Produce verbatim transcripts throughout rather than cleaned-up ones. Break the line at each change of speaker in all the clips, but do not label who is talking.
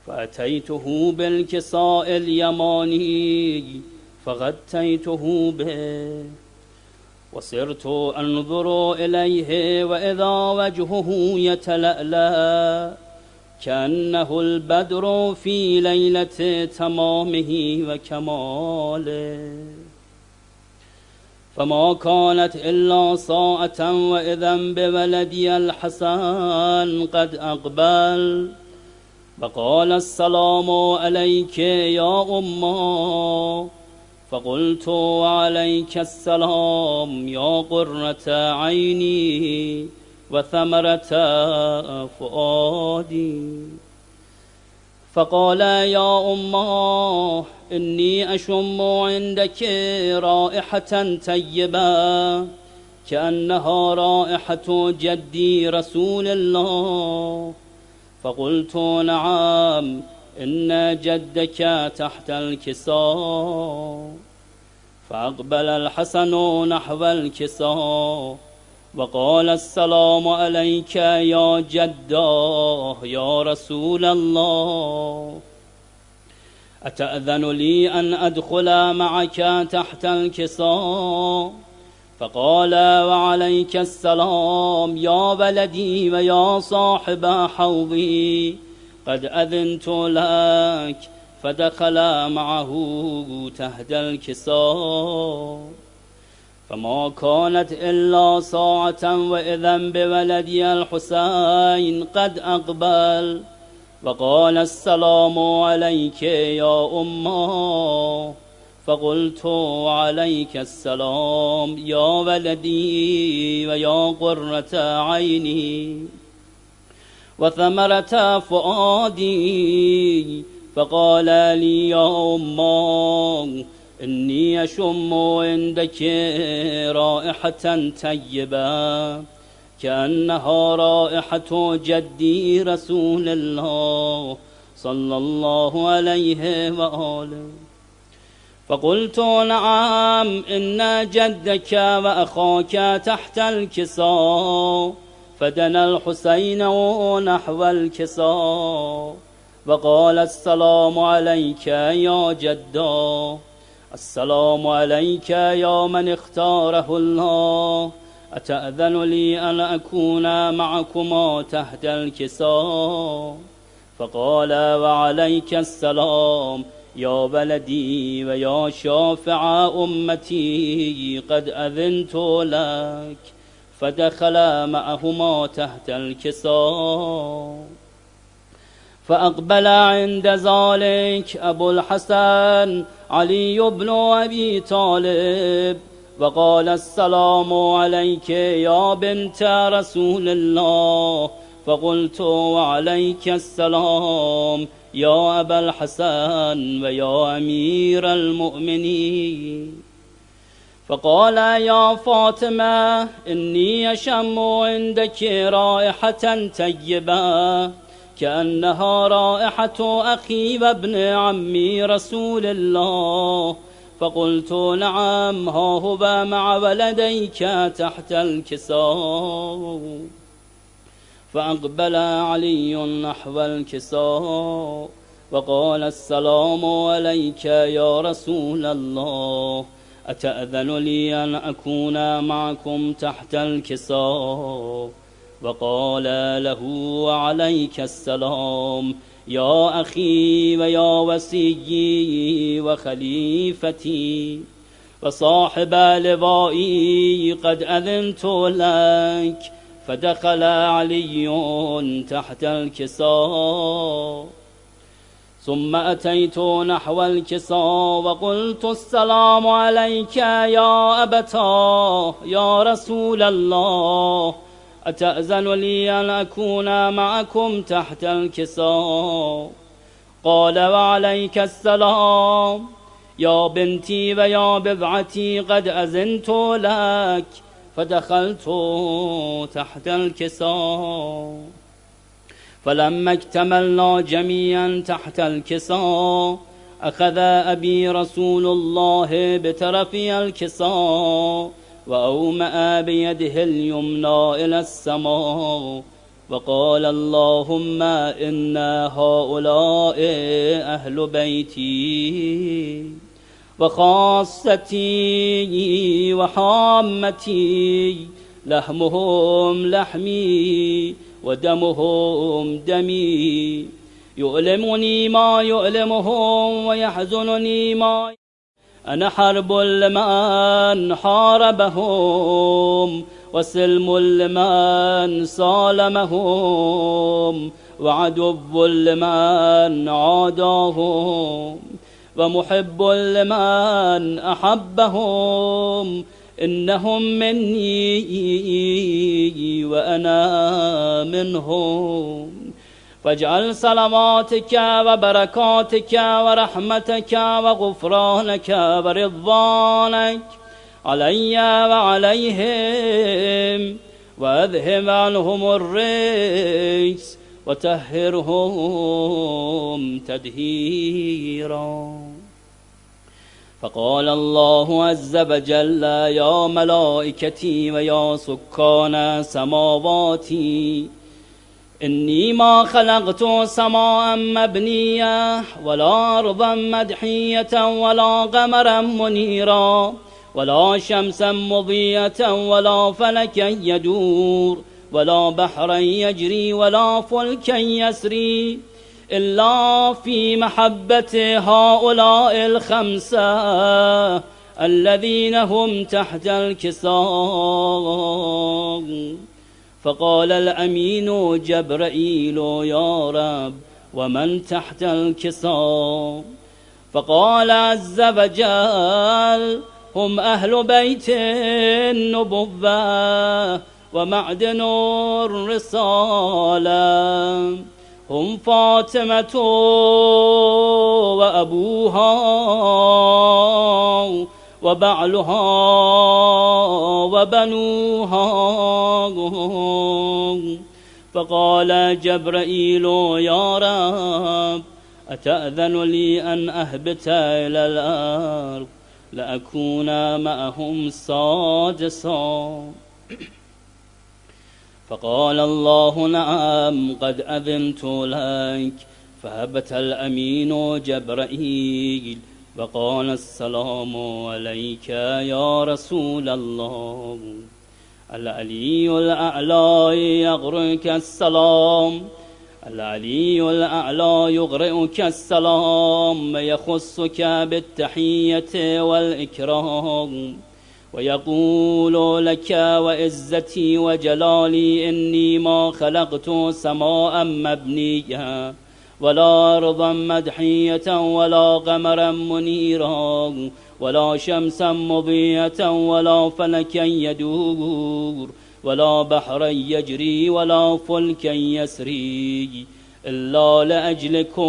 فأتيته بالكساء اليماني فغطيته به، وصرت أنظر إليه وإذا وجهه يتلألأ كأنه البدر في ليلة تمامه وكماله. فما كانت إلا ساعة وإذا بولدي الحسن قد أقبل، فقال السلام عليك يا أمه، فقلت وعليك السلام يا قرة عيني وثمرة فؤادي. فقال يا أمه إني أشم عندك رائحة طيبة كأنها رائحة جدي رسول الله. فقلت نعم إن جدك تحت الكساء. فأقبل الحسن نحو الكساء وقال السلام عليك يا جداه يا رسول الله، أتأذن لي أن أدخل معك تحت الكساء؟ فقال وعليك السلام يا ولدي ويا صاحب حوضي، قد أذنت لك. فدخل معه تحت الكساء. فما كانت إلا ساعة وإذا بولدي الحسين قد أقبل، وقال السلام عليك يا أمه. فقلت عليك السلام يا ولدي ويا قرة عيني وثمرة فؤادي. فقال لي يا أمه إني أشم عندك رائحة طيبة كأنها رائحة جدي رسول الله صلى الله عليه وآله. فقلت نعم إن جدك وأخاك تحت الكساء. فدنا الحسين نحو الكساء وقال السلام عليك يا جدا، السلام عليك يا من اختاره الله، أتأذن لي أن أكون معكما تحت الكساء؟ فقال وعليك السلام يا ولدي ويا شافع أمتي، قد أذنت لك. فدخل معهما تحت الكساء. فأقبل عند ذلك أبو الحسن علي بن أبي طالب وقال السلام عليك يا بنت رسول الله. فقلت وعليك السلام يا أبا الحسن ويا أمير المؤمنين. فقال يا فاطمة إني أشم عندك رائحة طيبة كأنها رائحة أخي وابن عمي رسول الله. فقلت نعم ها هو مع ولديك تحت الكساء. فأقبل علي نحو الكساء وقال السلام عليك يا رسول الله، أتأذن لي أن أكون معكم تحت الكساء؟ وقال له وعليك السلام يا أخي ويا وسيي وخليفتي وصاحب لوائي، قد أذنت لك. فدخل علي تحت الكساء. ثم أتيت نحو الكساء وقلت السلام عليك يا أبتاه يا رسول الله، أتأذن لي أن أكون معكم تحت الكساء؟ قال وعليك السلام يا بنتي ويا بضعتي، قد أذنت لك. فدخلت تحت الكساء. فلما اكتملنا جميعا تحت الكساء أخذ أبي رسول الله بطرفي الكساء وأومأ بيده اليمنى إلى السماء وقال اللهم إن هؤلاء أهل بيتي وخاصتي وحامتي، لحمهم لحمي ودمهم دمي، يؤلمني ما يؤلمهم ويحزنني ما، أنا حرب لمن حاربهم وسلم لمن صالمهم وعدو لمن عاداهم ومحب لمن أحبهم، إنهم مني وأنا منهم. فاجعل صلواتك وبركاتك ورحمتك وغفرانك ورضوانك علي وعليهم، وأذهب عنهم الرجس وطهرهم تدهيرا. فقال الله عز وجل يا ملائكتي ويا سكان سماواتي، إني ما خلقت سماء مبنية ولا أرضا مدحية ولا قمرا منيرا ولا شمسا مضية ولا فلكا يدور ولا بحرا يجري ولا فلكا يسري إلا في محبة هؤلاء الخمسة الذين هم تحت الكساء. فقال الأمين جبرائيل يا رب ومن تحت الكساء؟ فقال عز وجل هم أهل بيت النبوة ومعدن الرسالة، هم فاطمة وأبوها وبعلها وبنوها. فقال جبرائيل يا رب أتأذن لي أن أهبط إلى الأرض لأكون معهم سادسا؟ فقال الله نعم قد أذنت لك. فهبت الأمين جبرائيل وقال السلام عليك يا رسول الله. العلي الأعلى يغرك السلام، العلي الأعلى يغرئك السلام، يخصك بالتحية والإكرام، ويقول لك وعزتي وجلالي إني ما خلقت سماء مبنية ولا أرضا مدحية ولا قمرا منيرا ولا شمسا مضية ولا فلكا يدور ولا بحرا يجري ولا فلكا يسري إلا لأجلكم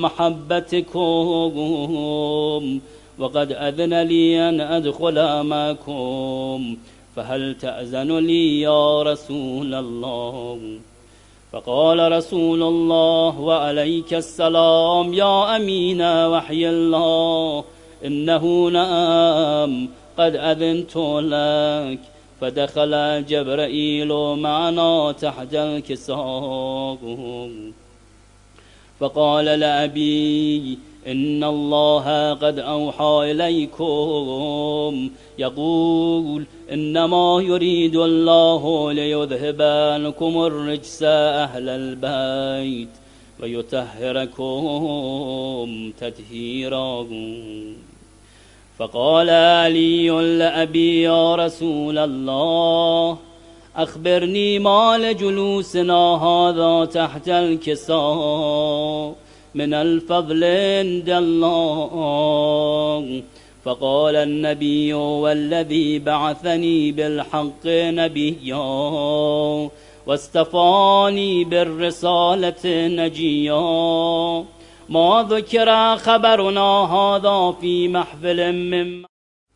ومحبتكم، وقد أذن لي أن أدخل معكم، فهل تأذن لي يا رسول الله؟ فقال رسول الله وعليك السلام يا أمين وحي الله، إنه نعم قد أذنت لك. فدخل جبرائيل معنا تحت الكساء. فقال لأبي إن الله قد أوحى إليكم يقول إنما يريد الله ليذهب عنكم الرجس أهل البيت ويطهركم تطهيرا. فقال علي لأبي يا رسول الله أخبرني ما لجلوسنا هذا تحت الكساء من الفضل عند الله. فقال النبي والذي بعثني بالحق نبيا واستفاني بالرسالة نجيا، ما ذكر خبرنا هذا في محفل من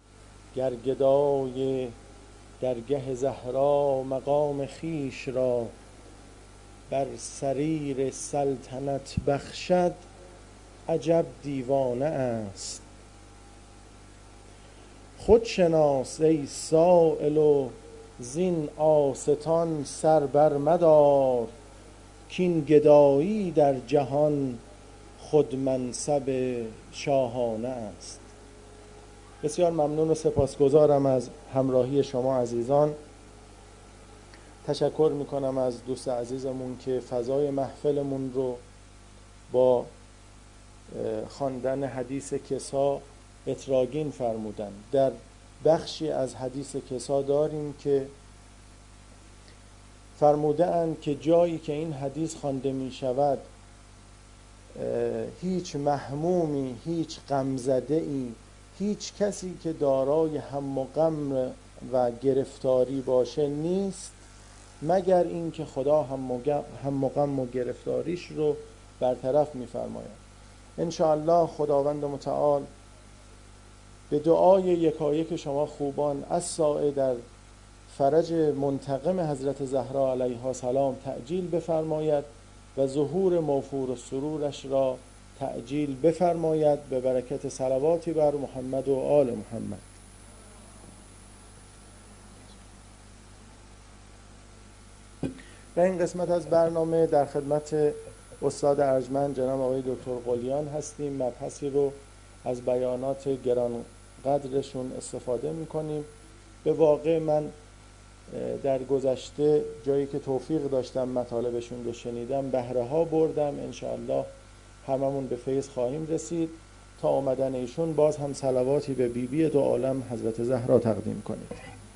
گرگدای درگه زهرا مقام خیش را بر سریر سلطنت بخشد عجب دیوانه است. خود شناس ای سائل و زین آستان سر بر مدار، کین گدایی در جهان خود منصب شاهانه است. بسیار ممنون و سپاسگزارم از همراهی شما عزیزان. تشکر میکنم از دوست عزیزمون که فضای محفلمون رو با خواندن حدیث کسا اتراگین فرمودن. در بخشی از حدیث کسا داریم که فرموده اند که جایی که این حدیث خوانده می شود هیچ محمومی، هیچ غمزده‌ای، هیچ کسی که دارای هم و غم و گرفتاری باشه نیست مگر این که خدا هم و غم و گرفتاریش رو برطرف می‌فرماید. ان شاء الله خداوند متعال به دعای یکایک شما خوبان از سایه در فرج منتقم حضرت زهرا علیها السلام تعجیل بفرماید و ظهور موفور و سرورش را تعجیل بفرماید به برکت صلواتی بر محمد و آل محمد. و این قسمت از برنامه در خدمت استاد ارجمند جناب آقای دکتر قلیان هستیم. مبحثی رو از بیانات گران قدرشون استفاده میکنیم. به واقع من در گذشته جایی که توفیق داشتم مطالبشون رو شنیدم بهره ها بردم. انشاءالله هممون به فیض خواهیم رسید. تا آمدن ایشون باز هم صلواتی به بیبی بی دو عالم حضرت زهرا تقدیم کنید.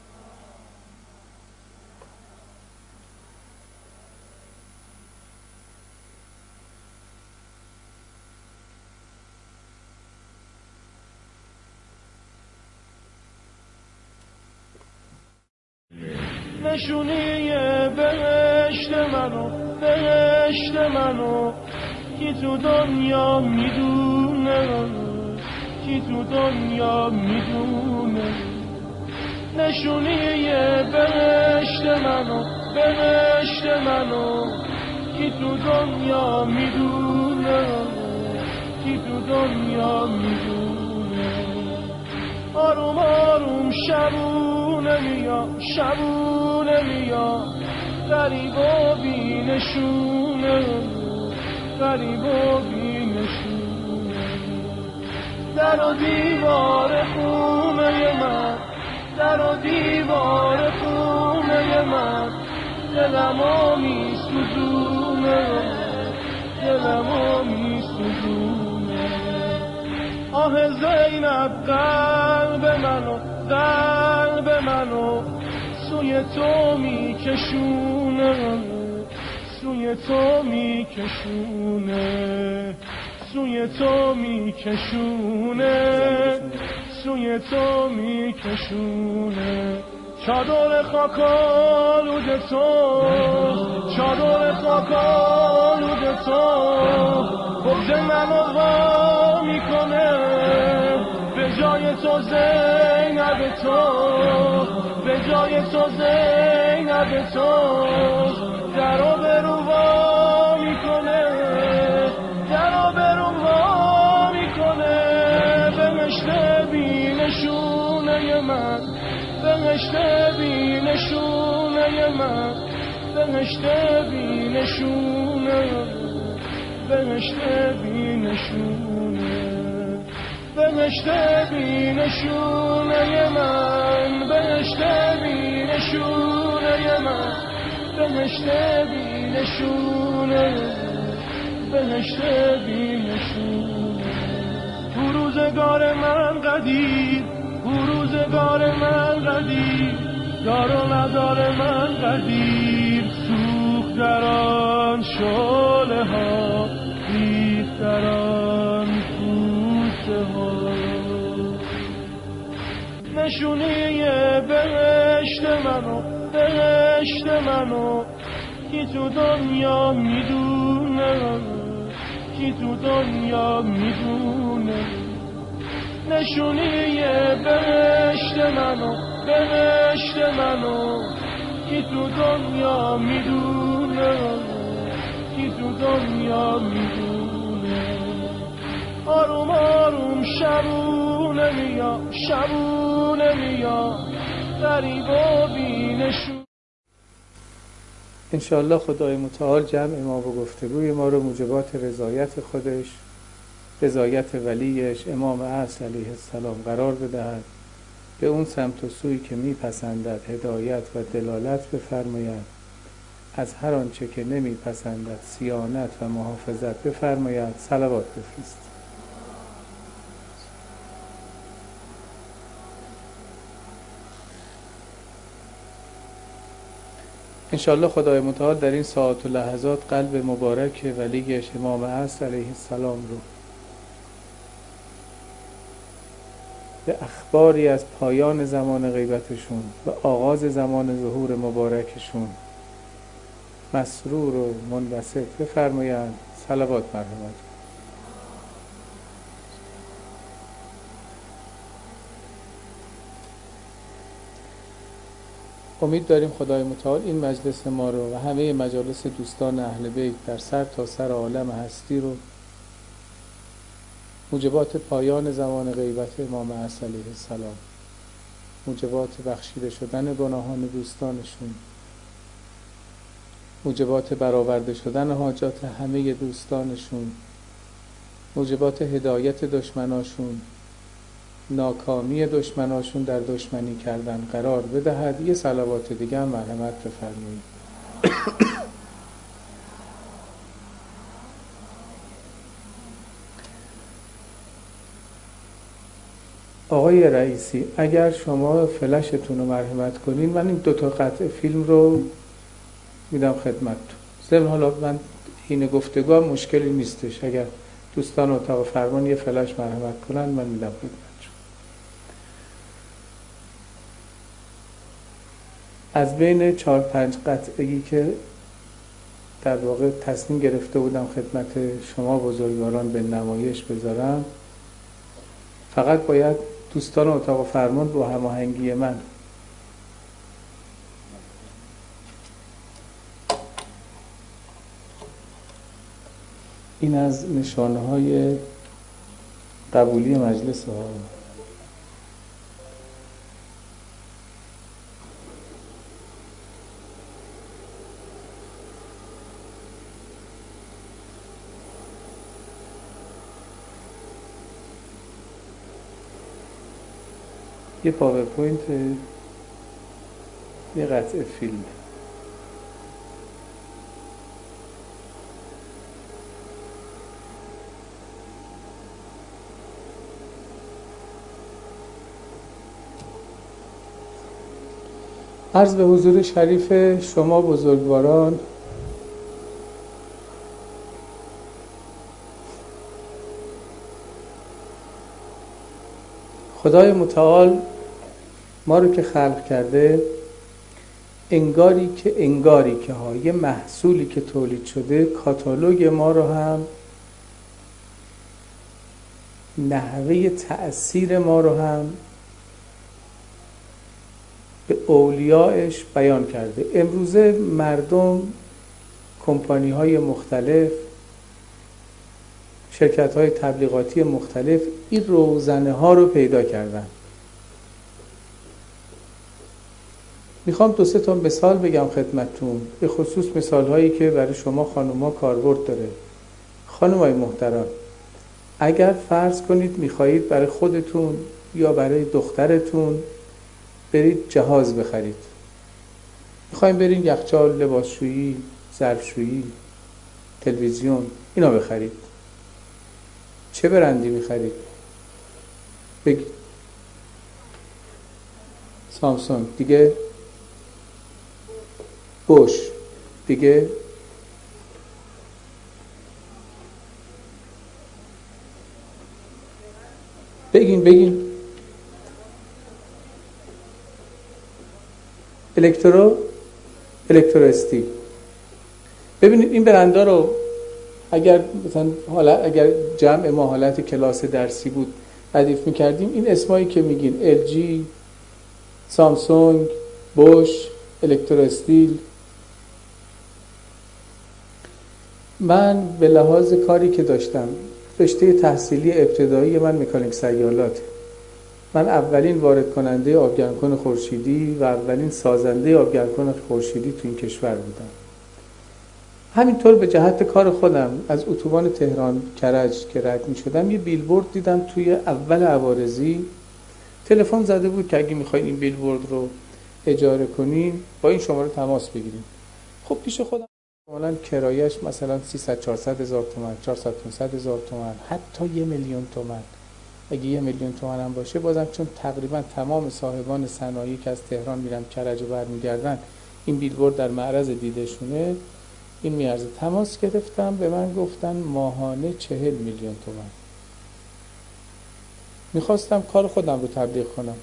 نشونی بهشت منو، بهشت منو کی تو دنیا میدونه، کی تو دنیا میدونه. نشونی بهشت منو، بهشت منو کی تو دنیا میدونه، کی تو دنیا میدونه. آروم آروم شبونه میاد، شبونه میاد، غریب و بی نشونه، غریب و بی نشونه. در و دیوار خونه من، در و دیوار خونه من، دلمو می سوزونه، دلمو می سوزونه. آه زینب قلب منو، قلب منو سوی تو می کشونه، سوی تو می کشونه، سوی تو می کشونه، سوی تو می کشونه. چادر خاک آلود تو، چادر خاک آلود تو بغض منو وا میکنه. به جای تو زینب تو، به جای تو زینب تو درو برو وا میکنه، درو برو وا میکنه. بهشت بی نشونه من، بهشت بی نشونه من، بهشت بی نشونه، بهشت بی نشونه. بهشت بی نشونه من، بهشت بی نشونه من، بهشت بی نشونه، بهشت بی نشونه. او روزگار من قدیر، او روزگار من قدیر، دار و ندار من قدیر. سوخت در آن شعله ها، ریخت در آن کوسه ها. نشونی بهشت منو، بهشت منو کی تو دنیا میدونه، کی تو دنیا میدونه. نشونی بهشت منو، بهشت منو کی تو دنیا میدونه، کی تو دنیا میدونه. آروم آروم شبونه میاد، شبونه میاد، غریب و بی نشونه.
انشاءالله خدای متعال جمع ما و گفتگوی ما رو موجبات رضایت خودش، رضایت ولیش امام اصل علیه السلام قرار بدهد، به اون سمت و سوی که میپسندد هدایت و دلالت بفرماید، از هر آنچه که نمیپسندد صیانت و محافظت بفرماید. صلوات بفرست. انشاءالله خدای متعال در این ساعات و لحظات قلب مبارک ولیش امام اصل علیه السلام رو به اخباری از پایان زمان غیبتشون و آغاز زمان ظهور مبارکشون مسرور و منبسط بفرمایند. صلوات مرحمت. امید داریم خدای متعال این مجلس ما رو و همه مجالس دوستان اهل بیت در سر تا سر عالم هستی رو موجبات پایان زمان غیبت امام اصل علیه السلام، موجبات بخشیده شدن گناهان دوستانشون، موجبات برآورده شدن حاجات همه دوستانشون، موجبات هدایت دشمناشون، ناکامی دشمناشون در دشمنی کردن قرار بدهد. یه صلوات دیگه هم مرحمت بفرمایید. آقای رئیسی اگر شما فلشتون رو مرحمت کنین من این دوتا قطعه فیلم رو میدم خدمتتون. ضمن حالا من این گفتگو هم مشکلی نیستش، اگر دوستان اتاق فرمان یه فلش مرحمت کنن من میدم خدمتتون. از بین چهار پنج قطعه‌ای که در واقع تصمیم گرفته بودم خدمت شما بزرگواران به نمایش بذارم، فقط باید دوستان اتاق فرمان با هماهنگی من این از نشانه‌های قبولی مجلس ها. یه پاورپوینت، یه قطعه فیلم. عرض به حضور شریف شما بزرگواران خدای متعال ما رو که خلق کرده انگاری که انگاری که ها یه محصولی که تولید شده کاتالوگ ما رو هم نحوه تأثیر ما رو هم به اولیاءش بیان کرده. امروزه مردم، کمپانی های مختلف، شرکت های تبلیغاتی مختلف این روزنه ها رو پیدا کردن. میخوام دو سه تا مثال بگم خدمتتون، به خصوص مثال هایی که برای شما خانوما کاربرد داره. خانمای محترم، اگر فرض کنید میخواهید برای خودتون یا برای دخترتون برید جهاز بخرید، میخوایم برید یخچال، لباسشویی، ظرفشویی، تلویزیون اینا بخرید، چه برندی میخرید؟ بگید. سامسونگ دیگه، بوش دیگه، بگین بگین الکترو الکترو استیل. ببینید این برندها رو اگر مثلا حالا اگر جمع ما حالت کلاس درسی بود ردیف میکردیم، این اسمایی که میگین ال جی، سامسونگ، بوش، الکترو استیل، من به لحاظ کاری که داشتم، رشته تحصیلی ابتدایی من مکانیک سیالات، من اولین وارد کننده آبگرمکن خورشیدی و اولین سازنده آبگرمکن خورشیدی تو این کشور بودم. همینطور به جهت کار خودم از اتوبان تهران کرج که رد می شدم یه بیلبورد دیدم توی اول عوارضی. تلفن زده بود که اگه میخواین این بیلبورد رو اجاره کنین با این شماره تماس بگیرین. خب پیش خودم مثلا کرایش مثلا سیصد چهارصد هزار تومان، چهارصد پانصد هزار تومان، حتی یه میلیون تومان. اگه یه میلیون تومان هم باشه بازم چون تقریبا تمام صاحبان صنایعی که از تهران میرن کرج و برمیگردن این بیلبورد در معرض دیدشونه، این میارزه. تماس گرفتم، به من گفتن ماهانه چهل میلیون تومان. میخواستم کار خودم رو تبلیغ کنم.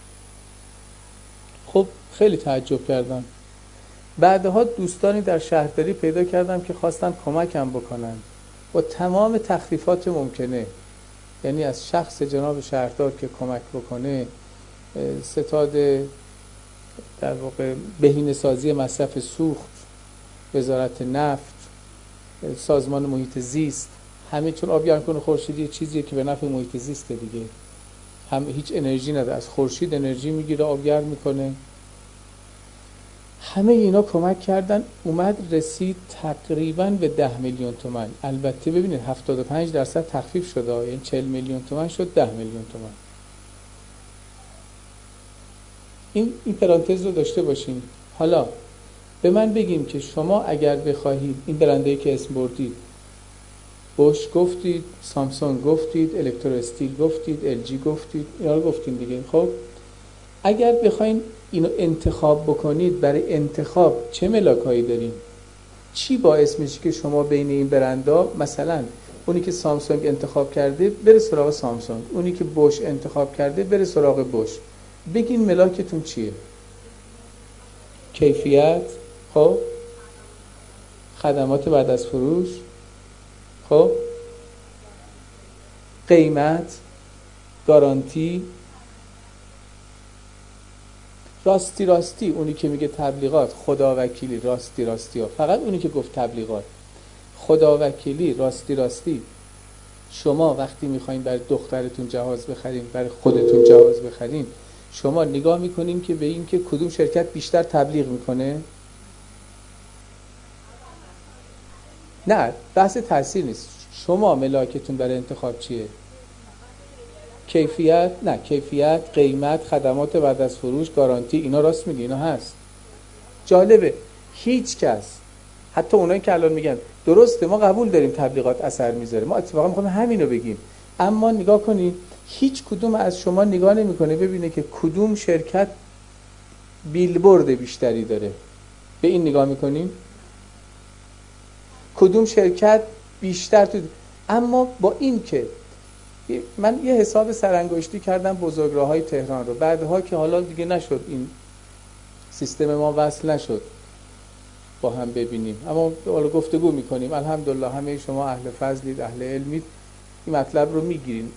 خب خیلی تعجب کردم. بعدها دوستانی در شهرداری پیدا کردم که خواستن کمکم بکنن با تمام تخفیفات ممکنه، یعنی از شخص جناب شهردار که کمک بکنه، ستاد در واقع بهینه‌سازی مصرف سوخت، وزارت نفت، سازمان محیط زیست، همه چون آب گرمکن خورشیدی چیزیه که به نفع محیط زیسته دیگه، هم هیچ انرژی نداره، از خورشید انرژی میگیره، آب گرم میکنه. همه اینا کمک کردن، اومد رسید تقریبا به ده میلیون تومان. البته ببینید هفتاد و پنج درصد تخفیف شده، یعنی چهل میلیون تومان شد ده میلیون تومان. این این پرانتز رو داشته باشین. حالا به من بگیم که شما اگر بخواهید این برندهایی که اسم بردید، بوش گفتید، سامسونگ گفتید، الکترو استیل گفتید، ال جی گفتید، اینا رو گفتین دیگه. خب اگر بخواین اینو انتخاب بکنید، برای انتخاب چه ملاکایی دارین؟ چی باعث میشه که شما بین این برندها، مثلا اونی که سامسونگ انتخاب کرده بره سراغ سامسونگ، اونی که بوش انتخاب کرده بره سراغ بوش؟ بگین ملاکتون چیه؟ کیفیت، خب خدمات بعد از فروش، خب قیمت، گارانتی. راستی راستی اونی که میگه تبلیغات، خدا وکیلی راستی راستی ها، فقط اونی که گفت تبلیغات، خدا وکیلی راستی راستی. شما وقتی میخواین برای دخترتون جهاز بخرین، برای خودتون جهاز بخرین، شما نگاه میکنین که به این که کدوم شرکت بیشتر تبلیغ میکنه؟ نه، بحث تاثیر نیست. شما ملاکتون برای انتخاب چیه؟ کیفیت؟ نه، کیفیت، قیمت، خدمات بعد از فروش، گارانتی. اینا راست میگی، اینا هست. جالبه هیچ کس، حتی اونایی که الان میگن درسته ما قبول داریم تبلیغات اثر میذاره، ما اتفاقا میخوایم همینو بگیم، اما نگاه کنید هیچ کدوم از شما نگاه نمیکنه ببینه که کدوم شرکت بیلبورد بیشتری داره. به این نگاه میکنیم کدوم شرکت بیشتر تو. اما با این که من یه حساب سرانگشتی کردم بزرگراه‌های تهران رو، بعدها که حالا دیگه نشد این سیستم ما وصل نشد با هم ببینیم، اما حالا گفتگو میکنیم. الحمدلله همه شما اهل فضلید، اهل علمید، این مطلب رو میگیرین.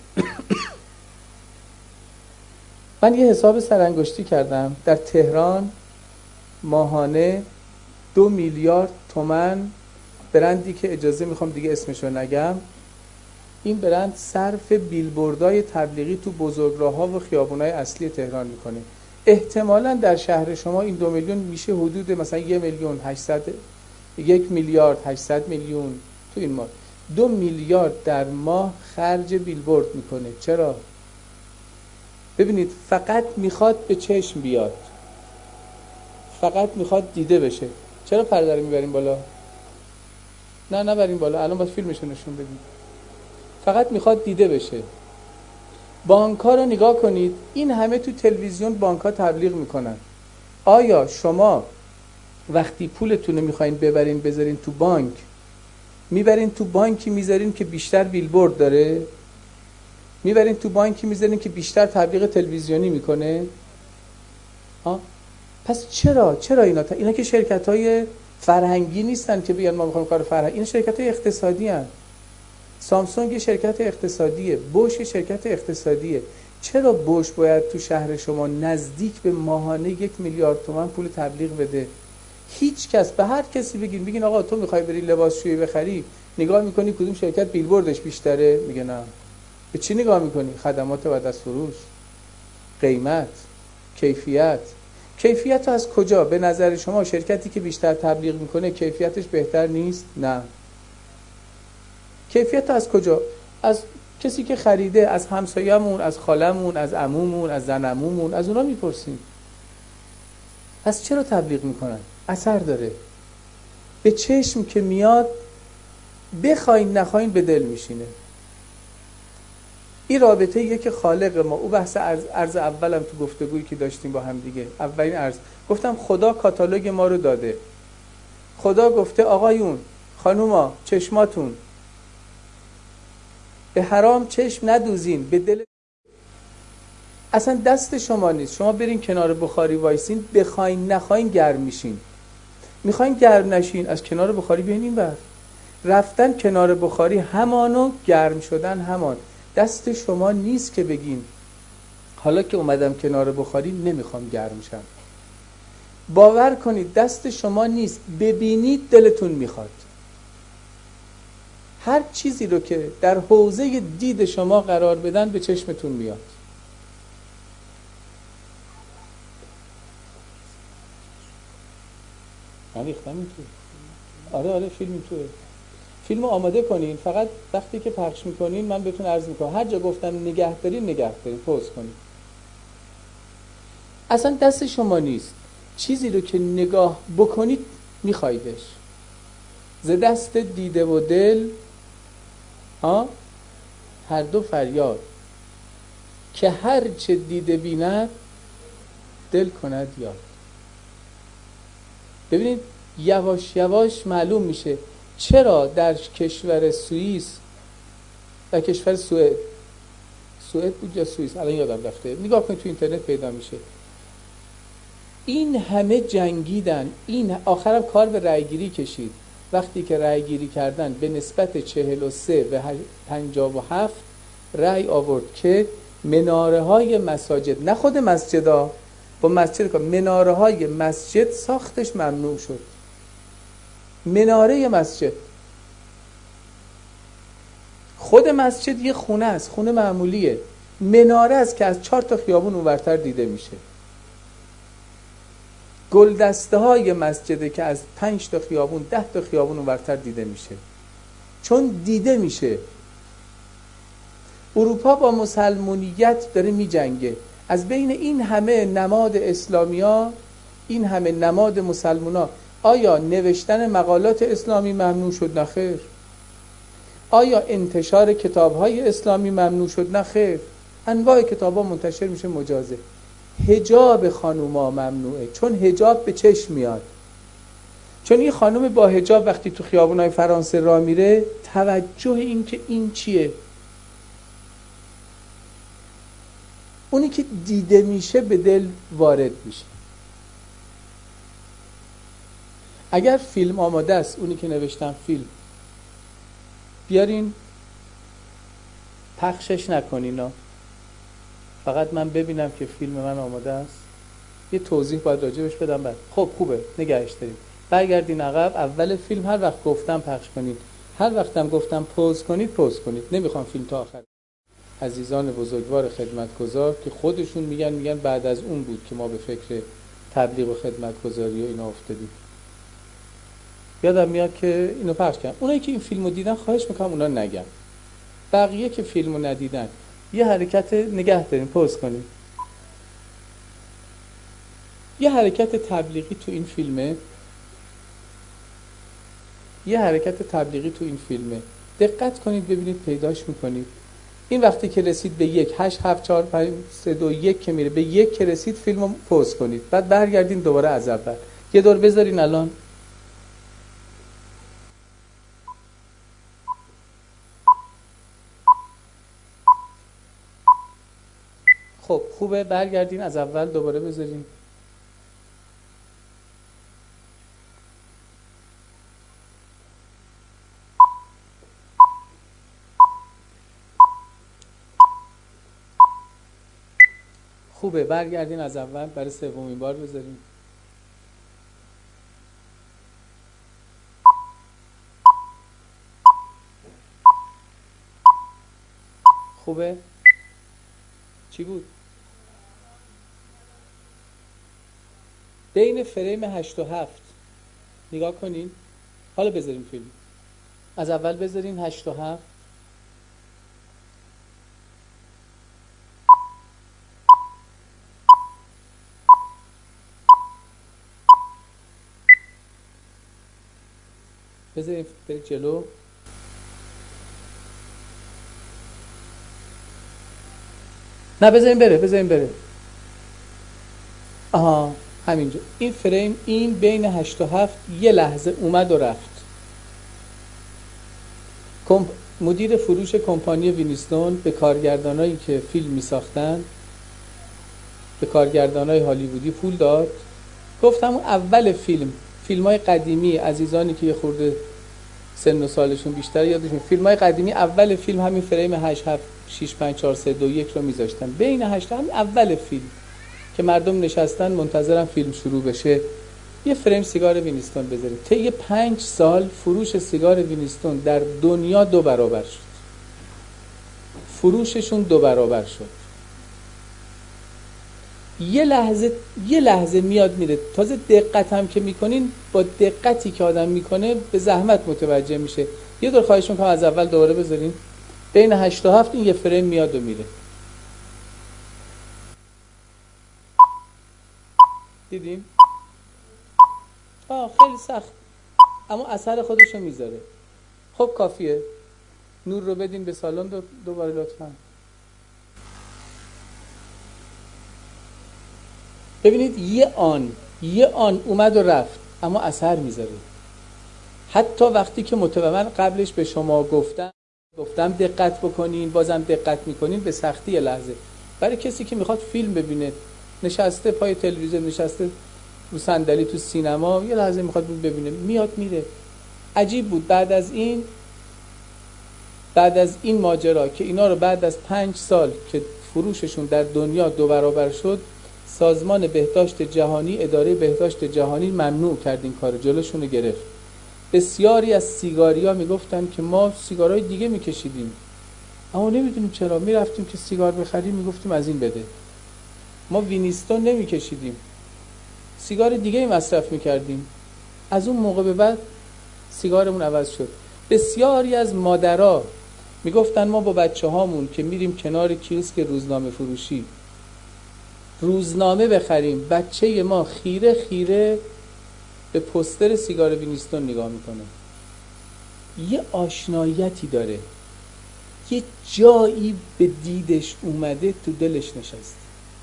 من یه حساب سرانگشتی کردم، در تهران ماهانه دو میلیارد تومان برندی که اجازه میخوام دیگه اسمشو نگم، این برند صرف بیلبوردهای تبلیغی تو بزرگراه‌ها و خیابون‌های اصلی تهران میکنه. احتمالاً در شهر شما این دو میلیون میشه حدود مثلا یک میلیون هشتصد، یک میلیارد هشتصد میلیون تو این ماه. دو میلیارد در ماه خرج بیلبورد میکنه. چرا؟ ببینید فقط میخواد به چشم بیاد، فقط میخواد دیده بشه. چرا پرده رو میبریم بالا؟ نه نبریم بالا، الان باید فیلمشو نشون بدیم. فقط میخواد دیده بشه. بانک‌ها رو نگاه کنید، این همه تو تلویزیون بانک‌ها تبلیغ میکنن. آیا شما وقتی پولتون رو میخواین ببرین بذارین تو بانک، میبرین تو بانکی میذارین که بیشتر بیلبورد داره؟ میبرین تو بانکی میذارین که بیشتر تبلیغ تلویزیونی میکنه؟ ها؟ پس چرا؟ چرا اینا تا... اینا که شرکت‌های فرهنگی نیستن که بیان ما میخوایم کار فرهنگی، این شرکت‌های اقتصادی هستن. سامسونگ شرکت اقتصادیه، بوش شرکت اقتصادیه. چرا بوش باید تو شهر شما نزدیک به ماهانه یک میلیارد تومان پول تبلیغ بده؟ هیچ کس، به هر کسی بگین بگین آقا تو میخوای بری لباسشویی بخری، نگاه میکنی کدوم شرکت بیلبوردش بیشتره؟ میگه نه. به چی نگاه میکنی؟ خدمات بعد از فروش، قیمت، کیفیت. کیفیت از کجا؟ به نظر شما شرکتی که بیشتر تبلیغ میکنه کیفیتش بهتر نیست؟ نه. کیفیت از کجا؟ از کسی که خریده، از همسایه‌مون، از خالمون، از عمومون، از زن عمومون، از اونا میپرسیم. پس چرا تبلیغ میکنن؟ اثر داره. به چشم که میاد بخواین نخواین به دل میشینه. این رابطه یک خالق ما. او بحث عرض, عرض اولم تو گفتگویی که داشتیم با هم دیگه، اولین عرض گفتم خدا کاتالوگ ما رو داده. خدا گفته آقایون خانوما چشماتون به حرام چشم ندوزین، به دل اصلا دست شما نیست. شما برین کنار بخاری وایسین، بخواین نخواین گرم میشین. میخواین گرم نشین از کنار بخاری بیاین این بر. رفتن کنار بخاری همانو، گرم شدن همان. دست شما نیست که بگین حالا که اومدم کنار بخاری نمیخوام گرم شم. باور کنید دست شما نیست، ببینید دلتون میخواد. هر چیزی رو که در حوزه دید شما قرار بدن به چشمتون میاد. من ریختم این توی آره آره فیلم توی فیلم آماده کنین، فقط وقتی که پخش میکنین من بهتون عرض میکنم هر جا گفتم نگه دارین نگه دارین، پوز کنین. اصلا دست شما نیست. چیزی رو که نگاه بکنید میخوایدش. ز دست دیده و دل ها هر دو فریاد، که هر چه دیده بیند دل کند یاد. ببینید یواش یواش معلوم میشه چرا در کشور سوئیس، در کشور سوئد سوئد بود یا سوئیس الان یادم رفته، نگاه کنید تو اینترنت پیدا میشه، این همه جنگیدن، این آخرم کار به رأیگیری کشید. وقتی که رأیگیری کردن به نسبت چهل و سه و پنجاه و هفت رأی آورد که مناره های مساجد، نه خود مسجدها، با مسجد که مناره های مسجد ساختش ممنوع شد. مناره مسجد، خود مسجد یه خونه است، خونه معمولیه، مناره است که از چهار تا خیابون اونورتر دیده میشه. گلدسته های مسجده که از پنج تا خیابون ده تا خیابون اونورتر دیده میشه، چون دیده میشه. اروپا با مسلمانیت داره میجنگه. از بین این همه نماد اسلامیا، این همه نماد مسلمونا، آیا نوشتن مقالات اسلامی ممنوع شد؟ نه خیر. آیا انتشار کتاب‌های اسلامی ممنوع شد؟ نه خیر. انواع کتاب‌ها منتشر میشه مجازه. حجاب خانوما ممنوعه، چون حجاب به چشم میاد. چون این خانم با حجاب وقتی تو خیابونای فرانسه راه میره، توجه این که این چیه، اونی که دیده میشه به دل وارد میشه. اگر فیلم آماده است، اونی که نوشتم فیلم، بیارین پخشش نکنین ها. فقط من ببینم که فیلم من آماده است، یه توضیح باید راجبش بدم. بعد خب خوبه نگهش داریم، برگردین عقب، اول فیلم هر وقت گفتم پخش کنید، هر وقتم گفتم پوز کنید پوز کنید. نمیخوام فیلم تا آخر. عزیزان بزرگوار خدمتگزار که خودشون میگن میگن بعد از اون بود که ما به فکر تبلیغ و خدمتگزاری و اینا افتادیم. یادم میاد که اینو پخش کردم. اونایی که این فیلمو دیدن خواهش میکنم اونا نگم. بقیه که فیلمو ندیدن یه حرکت نگه دارین، پوز کنین. یه حرکت تبلیغی تو این فیلمه. یه حرکت تبلیغی تو این فیلمه. دقت کنید ببینید پیداش میکنید. این وقتی که رسید به یک، هشت، هفت، چهار، پنج، سه، دو، یک که میره به یک که رسید فیلمو پوز کنید. بعد برگردین دوباره از اول. یه دور بذارین الان. خب خوبه، برگردین از اول دوباره بذارین. خوبه، برگردین از اول برای سومین بار بذارین. خوبه؟ چی بود؟ بین فریم هشت و هفت نگاه کنین. حالا بذاریم فیلم از اول بذارین. هشت و هفت بذاریم برید جلو. نه بذاریم بره بذاریم بره آها همینجا. این فریم این بین هشت و هفت یه لحظه اومد و رفت. کمپ... مدیر فروش کمپانی وینستون به کارگردانایی که فیلم می ساختن، به کارگردانای هالیوودی پول داد. گفتم اون اول فیلم، فیلم های قدیمی، عزیزانی که یه خورده سن و سالشون بیشتر یادشون، فیلم های قدیمی اول فیلم همین فریم هشت هفت شش پنج چهار سه دو یک رو میذاشتن بین هشت همین اول فیلم که مردم نشستن منتظرن فیلم شروع بشه. یه فریم سیگار وینستون بذارید. طی پنج سال فروش سیگار وینستون در دنیا دو برابر شد. فروششون دو برابر شد. یه لحظه یه لحظه میاد میره. تازه دقت هم که میکنین، با دقتی که آدم میکنه به زحمت متوجه میشه. یه دور خواهش میکنم از اول دوباره بذارین. بین هشت و هفت این یه فریم میاد و میره. دیدیم؟ آه خیلی سخت اما اثر خودشو میذاره. خب کافیه. نور رو بدین به سالن دو دوباره لطفا. ببینید یه آن یه آن اومد و رفت اما اثر میذاره. حتی وقتی که متومن قبلش به شما گفتم گفتم دقت بکنین، بازم دقت میکنین به سختی یه لحظه. برای کسی که میخواد فیلم ببینه، نشسته پای تلویزیون، نشسته رو صندلی تو سینما، یه لحظه میخواد ببینه، میاد میره. عجیب بود بعد از این بعد از این ماجرا که اینا رو بعد از پنج سال که فروششون در دنیا دو برابر شد، سازمان بهداشت جهانی، اداره بهداشت جهانی ممنوع کرد این کارو، جلوشون رو گرفت. بسیاری از سیگاریا میگفتن که ما سیگارهای دیگه میکشیدیم اما نمیدونیم چرا، میرفتیم که سیگار بخریم میگفتیم از این بده. ما وینستون نمیکشیدیم، سیگار دیگه مصرف میکردیم. از اون موقع به بعد سیگارمون عوض شد. بسیاری از مادرها میگفتن ما با بچه هامون که میریم کنار کیوسک روزنامه فروشی روزنامه بخریم، بچه ما خیره خیره به پوستر سیگار وینستون نگاه میکنه. یه آشناییتی داره، یه جایی به دیدش اومده، تو دلش نشسته.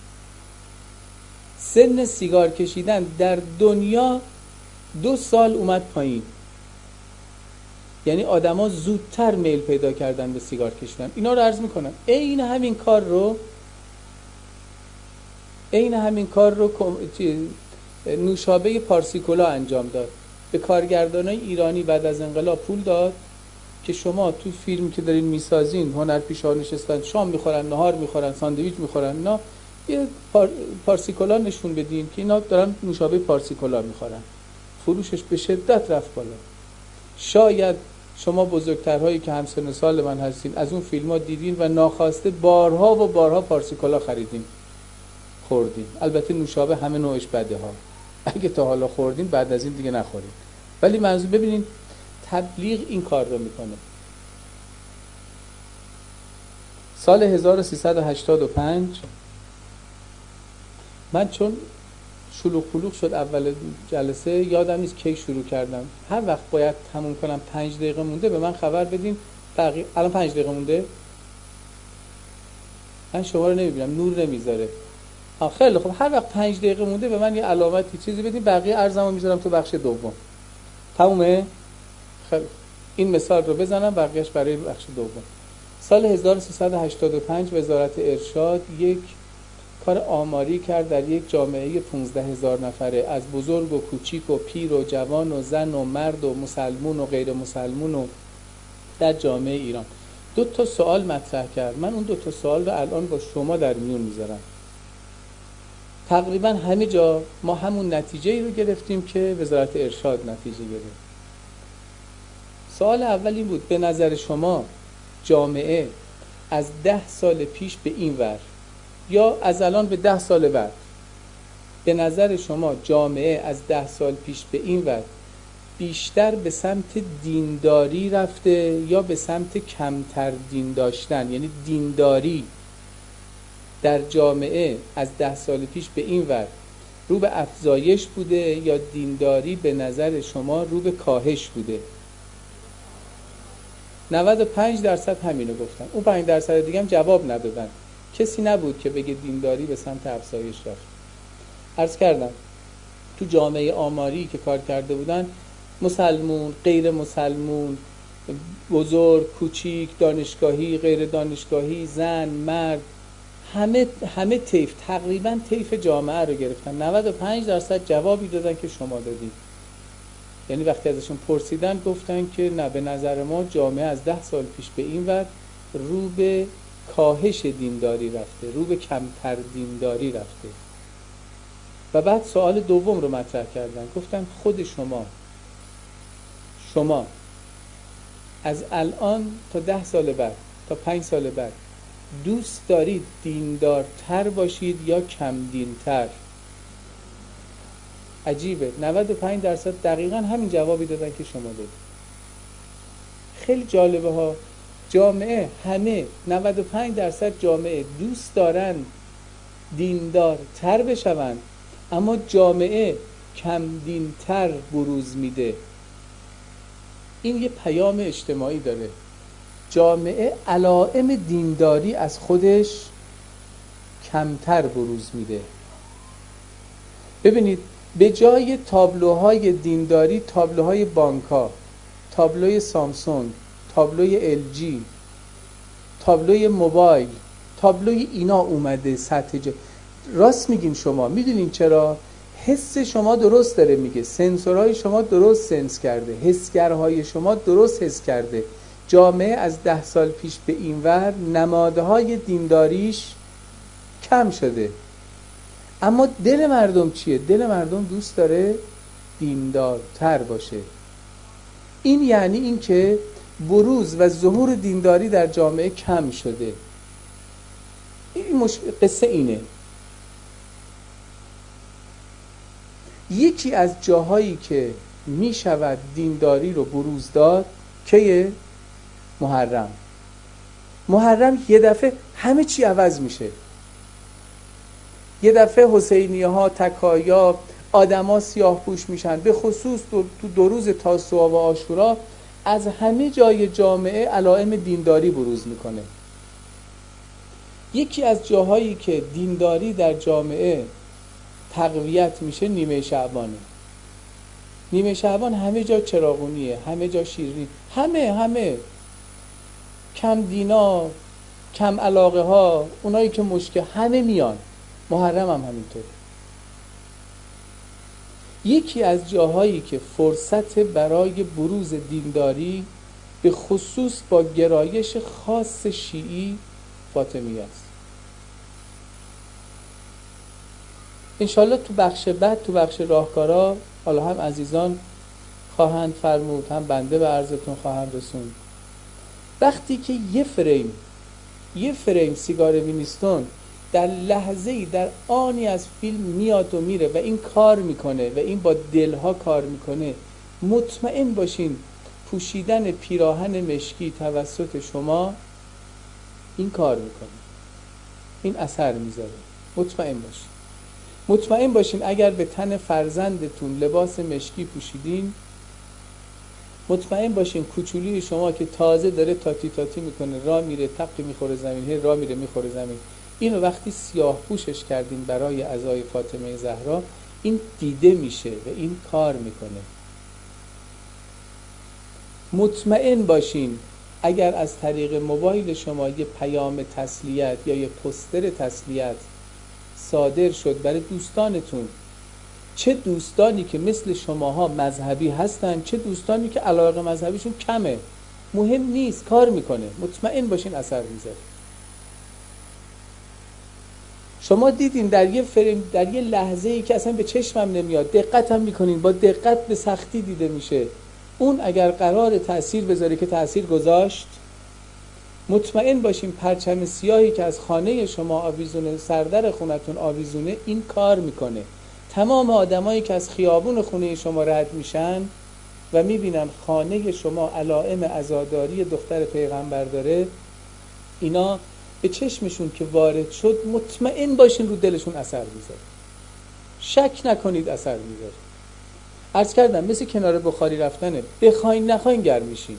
سن سیگار کشیدن در دنیا دو سال اومد پایین. یعنی آدما زودتر میل پیدا کردن به سیگار کشیدن. اینا رو عرض میکنم. عین همین کار رو عین همین کار رو نوشابه پارسیکولا انجام داد. به کارگردانای ایرانی بعد از انقلاب پول داد که شما تو فیلم که دارین میسازین، هنرپیشه‌ها نشستن شام میخورن، نهار میخورن، ساندویچ میخورن، اینا یه پار... پارسیکولا نشون بدین که اینا دارن نوشابه پارسیکولا میخورن. فروشش به شدت رفت بالا. شاید شما بزرگترهایی که همسن سال من هستین از اون فیلم‌ها دیدین و ناخواسته بارها و بارها پارسیکولا خریدین، خوردین. البته نوشابه همه نوعش بده ها، اگه تا حالا خوردین بعد از این دیگه نخورین. ولی منظور ببینین تبلیغ این کار رو میکنه. سال هزار و سیصد و هشتاد و پنج من چون شلوغ پلوغ شد اول جلسه، یادم نیست کی شروع کردم. هر وقت باید تموم کنم پنج دقیقه مونده به من خبر بدین. بقیه الان پنج دقیقه مونده، من شما رو نمیبینم، نور نمیذاره. ها خیلی خب، هر وقت پنج دقیقه مونده به من یه علامتی چیزی بدین، بقیه عرضمو میذارم تو بخش دوم. تمومه؟ خیلی این مثال رو بزنم، بقیه‌اش برای بخش دوم. سال هزار و سیصد و هشتاد و پنج وزارت ارشاد یک کار آماری کرد در یک جامعه پانزده هزار نفره، از بزرگ و کوچیک و پیر و جوان و زن و مرد و مسلمون و غیر مسلمون و در جامعه ایران. دو تا سوال مطرح کرد. من اون دو تا سوال رو الان با شما در میون میذارم. تقریبا همه جا ما همون نتیجه رو گرفتیم که وزارت ارشاد نتیجه گرفت. سوال اول این بود: به نظر شما جامعه از ده سال پیش به این ور یا از الان به ده سال بعد به نظر شما جامعه از ده سال پیش به این ور بیشتر به سمت دینداری رفته یا به سمت کمتر دین داشتن؟ یعنی دینداری در جامعه از ده سال پیش به این ور رو به افزایش بوده یا دینداری به نظر شما رو به کاهش بوده؟ نود و پنج درصد همینو گفتن. اون پنج درصد دیگه هم جواب ندادن. کسی نبود که بگه دینداری به سمت افزایش رفت. عرض کردم تو جامعه آماری که کار کرده بودن، مسلمون، غیر مسلمون، بزرگ، کوچیک، دانشگاهی، غیر دانشگاهی، زن، مرد، همه همه طیف، تقریبا طیف جامعه رو گرفتن. نود و پنج درصد جوابی دادن که شما دادید. یعنی وقتی ازشون پرسیدن گفتن که نه، به نظر ما جامعه از ده سال پیش به این ور رو به کاهش دینداری رفته، رو به کمتر دینداری رفته. و بعد سوال دوم رو مطرح کردن، گفتن خود شما شما از الان تا ده سال بعد، تا پنج سال بعد دوست دارید دیندارتر باشید یا کم دینتر؟ عجیبه، نود و پنج درصد دقیقاً همین جوابی دادن که شما دادید. خیلی جالبه ها. جامعه همه نود و پنج درصد جامعه دوست دارن دیندارتر بشون، اما جامعه کم دینتر بروز میده. این یه پیام اجتماعی داره. جامعه علائم دینداری از خودش کمتر بروز میده. ببینید، به جای تابلوهای دینداری، تابلوهای بانکا، تابلوی سامسونگ، تابلوی ال جی، تابلوی موبایل، تابلوی اینا اومده سطح جا. راست میگین شما. میدونین چرا؟ حس شما درست داره میگه، سنسورهای شما درست سنس کرده، حسگرهای شما درست حس کرده. جامعه از ده سال پیش به این ور نمادهای دینداریش کم شده، اما دل مردم چیه؟ دل مردم دوست داره دیندارتر باشه. این یعنی این که بروز و ظهور دینداری در جامعه کم شده. این مش... قصه اینه. یکی از جاهایی که می شود دینداری رو بروز داد که محرم. محرم یه دفعه همه چی عوض میشه. یه دفعه حسینیه ها، تکایا، آدم ها سیاه پوش میشن. به خصوص تو دو روز تاسوعا و عاشورا از همه جای جامعه علائم دینداری بروز میکنه. یکی از جاهایی که دینداری در جامعه تقویت میشه نیمه شعبانه. نیمه شعبان همه جا چراغونیه، همه جا شیرینی، همه همه کم دینا، کم علاقه ها، اونایی که مشکل، همه میان. محرم هم همینطور. یکی از جاهایی که فرصت برای بروز دینداری به خصوص با گرایش خاص شیعی فاطمیه است. انشالله تو بخش بعد، تو بخش راهکارا، حالا هم عزیزان خواهند فرمود، هم بنده به عرضتون خواهم رسوند. وقتی که یه فریم یه فریم سیگار وینستون در لحظه‌ای، در آنی از فیلم میاد و میره و این کار میکنه و این با دلها کار میکنه، مطمئن باشین پوشیدن پیراهن مشکی توسط شما این کار میکنه، این اثر میذاره. مطمئن باشین. مطمئن باشین اگر به تن فرزندتون لباس مشکی پوشیدین، مطمئن باشین کوچولی شما که تازه داره تاتی تاتی میکنه، راه میره، تقی میخوره زمین، هی راه میره میخوره زمین، اینو وقتی سیاه پوشش کردین برای عزای فاطمه زهرا، این دیده میشه و این کار میکنه. مطمئن باشین اگر از طریق موبایل شما یه پیام تسلیت یا یه پوستر تسلیت صادر شد برای دوستانتون، چه دوستانی که مثل شماها مذهبی هستن، چه دوستانی که علاقه مذهبیشون کمه، مهم نیست، کار میکنه. مطمئن باشین اثر میذاره. شما دیدین در یه فریم، در یه لحظه‌ای که اصلا به چشمم نمیاد، دقت هم میکنین، با دقت به سختی دیده میشه، اون اگر قرار تأثیر بذاره که تأثیر گذاشت، مطمئن باشین پرچم سیاهی که از خانه شما آویزونه، سردر خونتون آویزونه، این کار میکنه. تمام آدمایی که از خیابون خونه شما رد میشن و میبینن خانه شما علائم عزاداری دختر پیغمبر داره، اینا به چشمشون که وارد شد مطمئن باشین رو دلشون اثر میذاره، شک نکنید اثر میذاره. عرض کردم مثل کنار بخاری رفتنه، بخواین نخواین گرم میشین.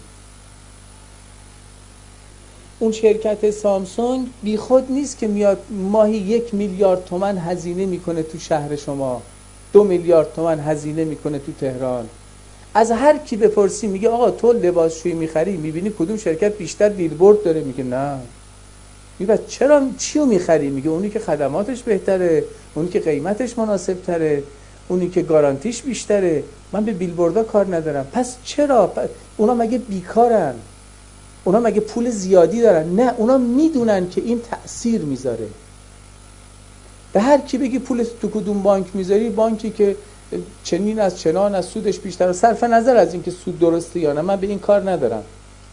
اون شرکت سامسونگ بی خود نیست که میاد ماهی یک میلیارد تومن هزینه میکنه تو شهر شما، دو میلیارد تومن هزینه میکنه تو تهران. از هر کی بپرسی میگه آقا تو لباسشویی میخری میبینی کدوم شرکت بیشتر بیلبورد داره؟ میگه نه. میگه چرا چیو میخری؟ میگه اونی که خدماتش بهتره، اونی که قیمتش مناسب تره، اونی که گارانتیش بیشتره. من به بیلبوردا کار ندارم. پس چرا؟ اونا مگه بیکارن؟ اونا مگه پول زیادی دارن؟ نه، اونا میدونن که این تأثیر میذاره. به هر کی بگی پول تو کدوم بانک میذاری، بانکی که چنین از چنان از سودش بیشتر، صرف نظر از این که سود درسته یا نه، من به این کار ندارم.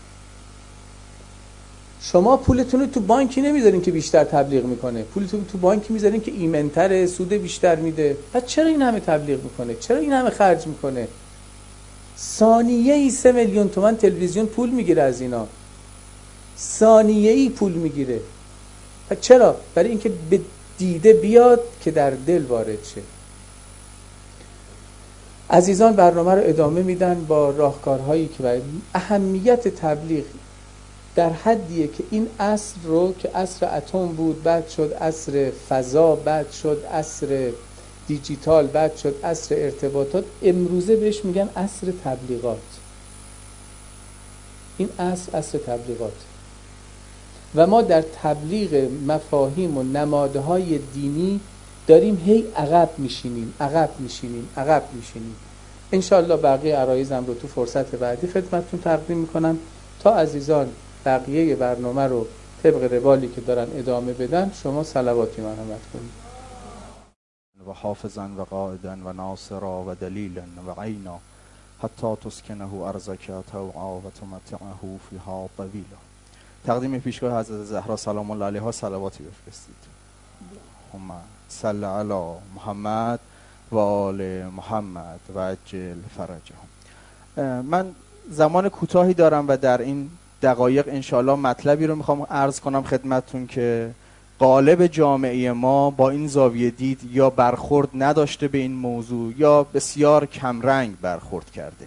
شما پولتون رو تو بانکی نمیذارین که بیشتر تبلیغ میکنه، پولتون تو بانکی میذارین که ایمن‌تره، سود بیشتر میده. پس چرا این همه تبلیغ میکنه؟ چرا این همه خرج میکنه؟ ثانیه ای سه میلیون تومان تلویزیون پول میگیره از اینا، ثانیه ای پول میگیره. پس چرا؟ برای اینکه به دیده بیاد که در دل وارد شه. عزیزان برنامه رو ادامه میدن با راهکارهایی که برای اهمیت تبلیغ در حدیه که این عصر رو که عصر اتم بود، بعد شد عصر فضا، بعد شد عصر دیجیتال، بعد شد عصر ارتباطات، امروزه بهش میگن عصر تبلیغات. این عصر عصر تبلیغات و ما در تبلیغ مفاهیم و نمادهای دینی داریم هی عقب میشینیم عقب میشینیم عقب میشینیم. انشالله بقیه عرایزم رو تو فرصت بعدی خدمتتون تقدیم میکنم تا عزیزان بقیه برنامه رو طبق روالی که دارن ادامه بدن شما صلواتی مرحمت کنید.
و حافظا و قائدا و ناصرا و دلیلا و عینا حتی تسکنه ارضک طوعا و تمتعه فیها طویلا. تقدیم پیشگاه حضرت زهرا سلام الله علیها صلواتی بفرستید. اللهم صل علی محمد و آل محمد و عجل فرجهم. من زمان کوتاهی دارم و در این دقایق انشاءالله مطلبی رو میخوام عرض کنم خدمتتون که غالب جامعه ما با این زاویه دید یا برخورد نداشته به این موضوع یا بسیار کمرنگ برخورد کرده.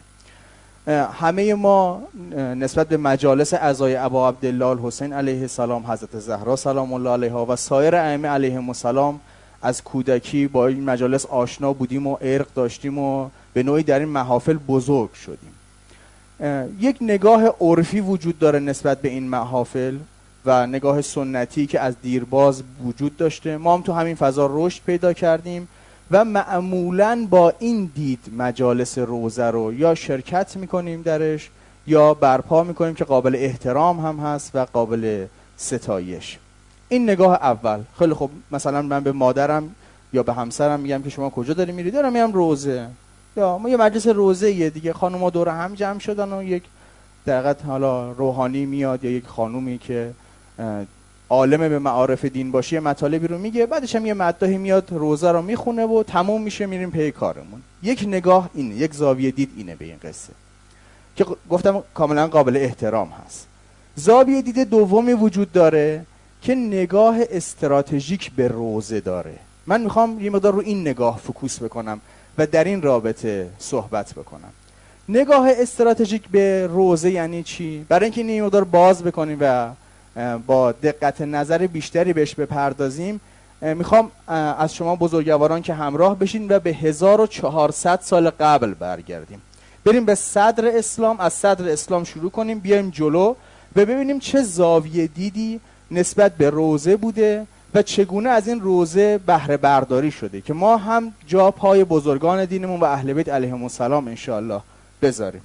همه ما نسبت به مجالس عزای ابا عبدالله الحسین علیه السلام، حضرت زهرا سلام الله علیها و سایر ائمه علیهم السلام از کودکی با این مجالس آشنا بودیم و عرق داشتیم و به نوعی در این محافل بزرگ شدیم. یک نگاه عرفی وجود داره نسبت به این محافل و نگاه سنتی که از دیرباز وجود داشته. ما هم تو همین فضا رشد پیدا کردیم و معمولاً با این دید مجالس روزه رو یا شرکت میکنیم درش یا برپا میکنیم که قابل احترام هم هست و قابل ستایش. این نگاه اول. خیلی خب مثلا من به مادرم یا به همسرم میگم که شما کجا داری میری؟ دارم میام روزه. یا ما یه مجلس روزه یه دیگه خانوما دور هم جمع شدن و یک دقیقاً حالا روحانی میاد یا یک خانومی که عالم به معارف دین باشه مطالبی رو میگه، بعدش هم یه مداحی میاد روزه رو میخونه و تموم میشه، میریم پی کارمون. یک نگاه اینه، یک زاویه دید اینه به این قصه که گفتم کاملا قابل احترام هست. زاویه دید دومی وجود داره که نگاه استراتژیک به روزه داره. من میخوام یه مقدار رو این نگاه فوکوس بکنم و در این رابطه صحبت بکنم. نگاه استراتژیک به روزه یعنی چی؟ برای اینکه این مقدار باز بکنیم و با دقت نظر بیشتری بهش بپردازیم، میخوام از شما بزرگواران که همراه بشین و به هزار و چهارصد سال قبل برگردیم، بریم به صدر اسلام، از صدر اسلام شروع کنیم، بیایم جلو و ببینیم چه زاویه دیدی نسبت به روزه بوده و چگونه از این روزه بهره برداری شده که ما هم جا پای بزرگان دینمون و اهل بیت علیهم السلام انشاءالله بذاریم.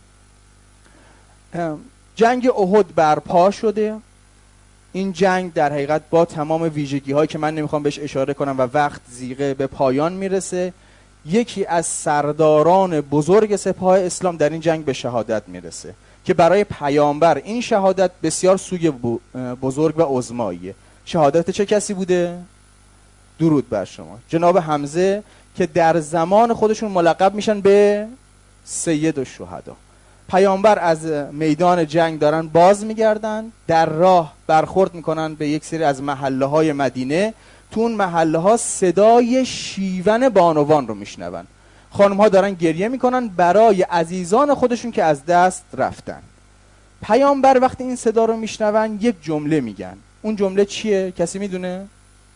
جنگ احد برپا شده. این جنگ در حقیقت با تمام ویژگی هایی که من نمیخوام بهش اشاره کنم و وقت زیغه به پایان میرسه. یکی از سرداران بزرگ سپاه اسلام در این جنگ به شهادت میرسه که برای پیامبر این شهادت بسیار سوی بزرگ و عظماییه. شهادت چه کسی بوده؟ درود بر شما. جناب حمزه که در زمان خودشون ملقب میشن به سید الشهدا. پیامبر از میدان جنگ دارن باز میگردن، در راه برخورد میکنن به یک سری از محله های مدینه. تو اون محله ها صدای شیون بانوان رو میشنون. خانم ها دارن گریه میکنن برای عزیزان خودشون که از دست رفتن. پیامبر وقتی این صدا رو میشنون یک جمله میگن. اون جمله چیه؟ کسی میدونه؟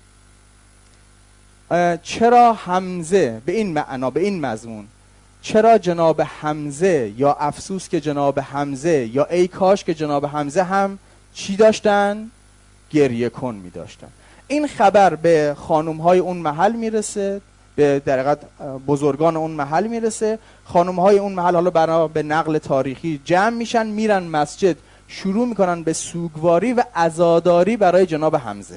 چرا حمزه، به این معنا، به این مضمون، چرا جناب حمزه یا افسوس که جناب حمزه یا ای کاش که جناب حمزه هم چی داشتن؟ گریه کن می داشتن. این خبر به خانم های اون محل میرسه، به در حقیقت بزرگان اون محل میرسه. خانم های اون محل حالا برای به نقل تاریخی جمع میشن، میرن مسجد، شروع میکنن به سوگواری و عزاداری برای جناب حمزه.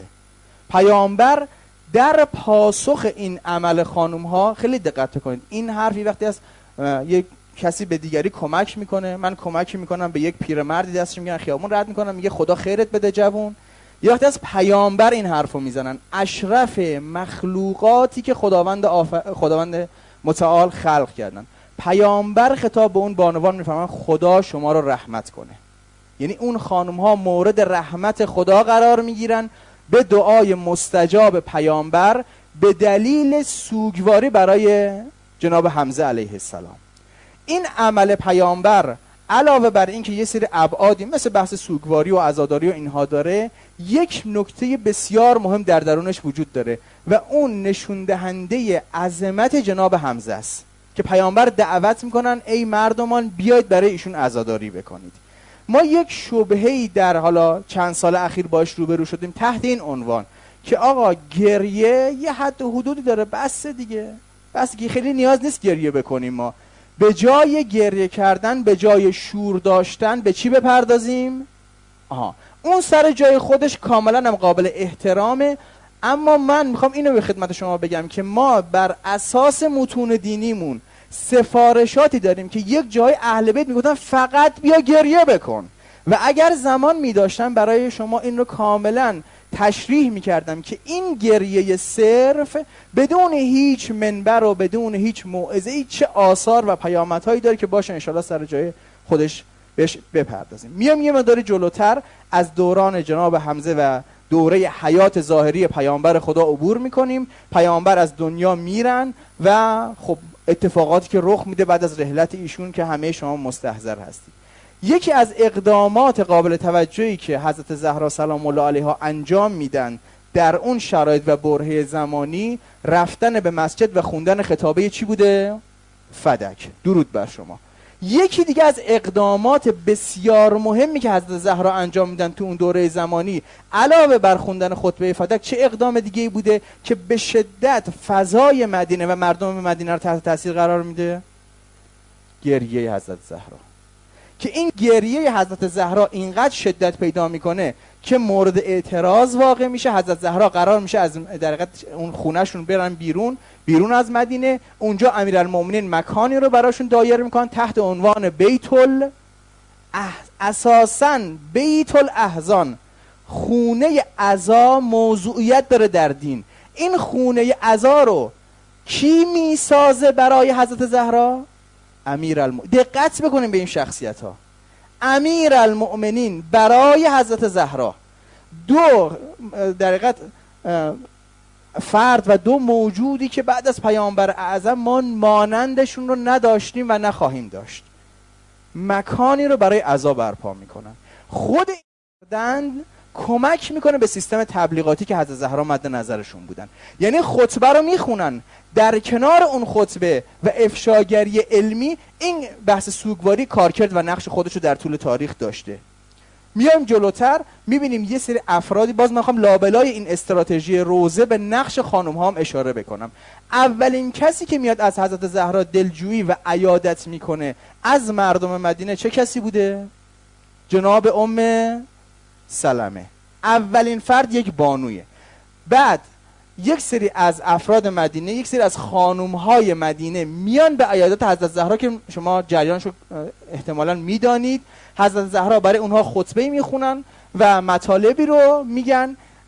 پیامبر در پاسخ این عمل خانم ها، خیلی دقت کنید، این حرفی وقتی از یک کسی به دیگری کمک میکنه، من کمک میکنم به یک پیرمردی دستش میگیرن خیابون رد میکنم میگه خدا خیرت بده جوون، یه وقتی از پیامبر این حرفو میزنن، اشرف مخلوقاتی که خداوند آف... خداوند متعال خلق کردن، پیامبر خطاب به اون بانوان میفهمن خدا شما رو رحمت کنه. یعنی اون خانم ها مورد رحمت خدا قرار میگیرن به دعای مستجاب پیامبر به دلیل سوگواری برای جناب حمزه علیه السلام. این عمل پیامبر علاوه بر این که یه سری ابعادی مثل بحث سوگواری و عزاداری و اینها داره، یک نکته بسیار مهم در درونش وجود داره و اون نشون دهنده عظمت جناب حمزه است که پیامبر دعوت میکنن ای مردمان بیاید برای ایشون عزاداری بکنید. ما یک شبهه‌ای در حالا چند سال اخیر باش روبرو شدیم تحت این عنوان که آقا گریه یه حد و حدودی داره، بس دیگه، بس دیگه، خیلی نیاز نیست گریه بکنیم. ما به جای گریه کردن، به جای شور داشتن، به چی بپردازیم؟ آها، اون سر جای خودش کاملا هم قابل احترامه، اما من میخوام اینو به خدمت شما بگم که ما بر اساس متون دینیمون سفارشاتی داریم که یک جای اهل بیت میگفتن فقط بیا گریه بکن و اگر زمان میداشتم برای شما این رو کاملا تشریح میکردم که این گریه صرف بدون هیچ منبر و بدون هیچ موعظه‌ای چه آثار و پیامدهایی داره که باشه انشالله سر جای خودش بهش بپردازیم. میام یه مقدار جلوتر از دوران جناب حمزه و دوره حیات ظاهری پیامبر خدا عبور میکنیم. پیامبر از دنیا میرن و خب اتفاقاتی که رخ میده بعد از رحلت ایشون که همه شما مستحضر هستید. یکی از اقدامات قابل توجهی که حضرت زهرا سلام الله علیها انجام میدن در اون شرایط و برهه زمانی، رفتن به مسجد و خوندن خطابه چی بوده؟ فدک، درود بر شما. یکی دیگه از اقدامات بسیار مهمی که حضرت زهرا انجام میدن تو اون دوره زمانی، علاوه بر خوندن خطبه فدک، چه اقدام دیگه بوده که به شدت فضای مدینه و مردم مدینه رو تحت تاثیر قرار میده؟ گریه حضرت زهرا. که این گریه حضرت زهرا اینقدر شدت پیدا میکنه که مورد اعتراض واقع میشه. حضرت زهرا قرار میشه از در حقیقت اون خونهشون برن بیرون بیرون از مدینه. اونجا امیرالمومنین مکانی رو براشون دایر میکنن تحت عنوان بیت ال اساساً بیت الاحزان، خونه عزا موضوعیت داره در دین. این خونه عزا رو کی میسازه برای حضرت زهرا؟ امیرالمومنین. دقت بکنیم به این شخصیت ها. امیرالمومنین برای حضرت زهرا، دو در حقیقت فرد و دو موجودی که بعد از پیامبر اعظم ما مانندشون رو نداشتیم و نخواهیم داشت، مکانی رو برای عزا برپا میکنن. خود این کمک میکنه به سیستم تبلیغاتی که حضرت زهرا مد نظرشون بودن. یعنی خطبه رو میخونن، در کنار اون خطبه و افشاگری علمی این بحث سوگواری کارکرد و نقش خودشو در طول تاریخ داشته. میایم جلوتر میبینیم یه سری افرادی، باز من میخوام لابلای این استراتژی روزه به نقش خانم ها هم اشاره بکنم. اولین کسی که میاد از حضرت زهرا دلجویی و عیادت میکنه از مردم مدینه چه کسی بوده؟ جناب ام سلمه. اولین فرد یک بانویه. بعد یک سری از افراد مدینه، یک سری از خانومهای مدینه میان به عیادت حضرت زهرا که شما جریانشو احتمالاً میدانید. حضرت زهرا برای اونها خطبه میخونن و مطالبی رو میگن.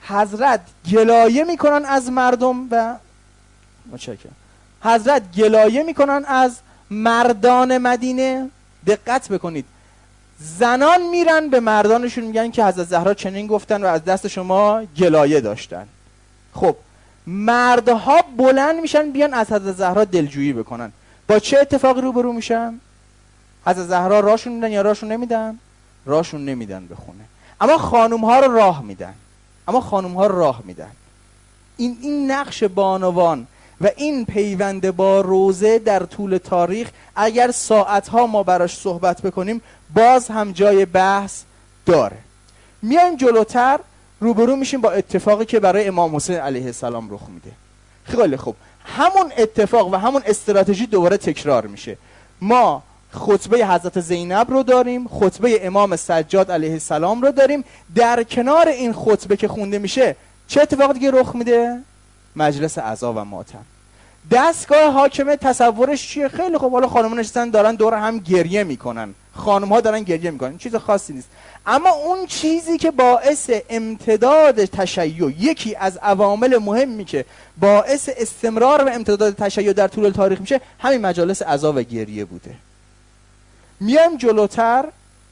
حضرت گلایه میکنن از مردم و متشکرم حضرت گلایه میکنن از مردان مدینه. دقت بکنید، زنان میرن به مردانشون میگن که حضرت زهرا چنین گفتن و از دست شما گلایه داشتن. خب مردها بلند میشن بیان از حضرت زهرا دلجویی بکنن. با چه اتفاقی روبرو میشن؟ حضرت زهرا راشون میدن یا راشون نمیدن؟ راشون نمیدن به خونه، اما خانوم ها رو راه میدن. اما خانوم ها رو راه میدن. این این نقش بانوان و این پیوند با روزه در طول تاریخ اگر ساعتها ما براش صحبت بکنیم باز هم جای بحث داره. میایم جلوتر روبرو میشیم با اتفاقی که برای امام حسین علیه السلام رخ میده. خیلی خوب، همون اتفاق و همون استراتژی دوباره تکرار میشه. ما خطبه حضرت زینب رو داریم، خطبه امام سجاد علیه السلام رو داریم. در کنار این خطبه که خونده میشه چه اتفاق دیگه رخ میده؟ مجلس عزا و ماتم. دستگاه حاکمه تصورش چیه؟ خیلی خوب، حالا خانم‌ها نشستن دارن دور هم گریه میکنن، خانم‌ها دارن گریه میکنن، چیز خاصی نیست. اما اون چیزی که باعث امتداد تشیع، یکی از عوامل مهمی که باعث استمرار و امتداد تشیع در طول تاریخ میشه، همین مجالس عزا و گریه بوده. میایم جلوتر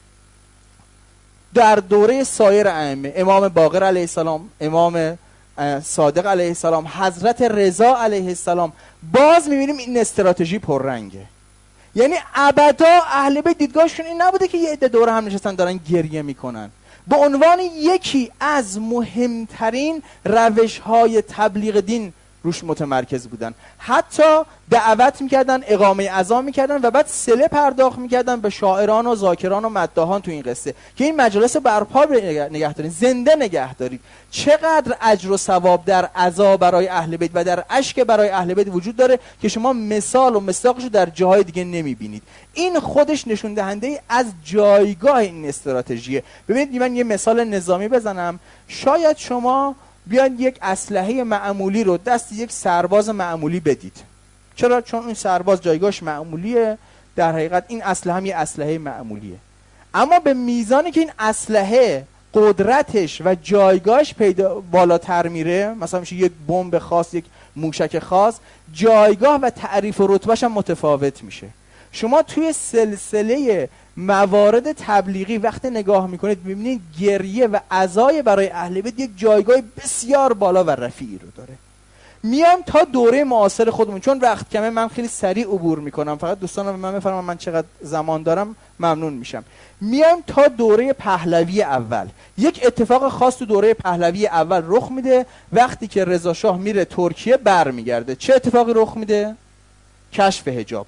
در دوره سایر ائمه، امام باقر علیه السلام، امام صادق علیه السلام، حضرت رضا علیه السلام، باز میبینیم این استراتژی پررنگه. یعنی ابدا اهل بیت دیدگاهشون این نبوده که یه عده دور هم نشستن دارن گریه میکنن. به عنوان یکی از مهمترین روش‌های تبلیغ دین روش متمرکز بودن. حتی دعوت میکردن، اقامه عزا میکردن و بعد صله پرداخت میکردن به شاعران و ذاکران و مداحان تو این قصه که این مجالس برپا نگه دارین، زنده نگه دارید. چقدر اجر و ثواب در عزا برای اهل بیت و در اشک برای اهل بیت وجود داره که شما مثال و مصداقش رو در جاهای دیگه نمیبینید. این خودش نشون دهنده از جایگاه این استراتژیه. ببینید من یه مثال نظامی بزنم. شاید شما بیان یک اسلحه معمولی رو دست یک سرباز معمولی بدید. چرا؟ چون این سرباز جایگاهش معمولیه، در حقیقت این اسلحه هم یه اسلحه معمولیه. اما به میزانی که این اسلحه قدرتش و جایگاهش پیدا بالاتر میره، مثلا میشه یک بمب خاص، یک موشک خاص، جایگاه و تعریف و رتبهش هم متفاوت میشه. شما توی سلسله موارد تبلیغی وقتی نگاه میکنید میبینید گریه و عزای برای اهل بیت یک جایگاه بسیار بالا و رفیعی رو داره. میام تا دوره معاصر خودمون، چون وقت کمه من خیلی سریع عبور میکنم، فقط دوستان به من بفرمایید من چقدر زمان دارم ممنون میشم. میام تا دوره پهلوی اول. یک اتفاق خاص تو دوره پهلوی اول رخ میده وقتی که رضا شاه میره ترکیه برمیگرده. چه اتفاقی رخ میده؟ کشف حجاب.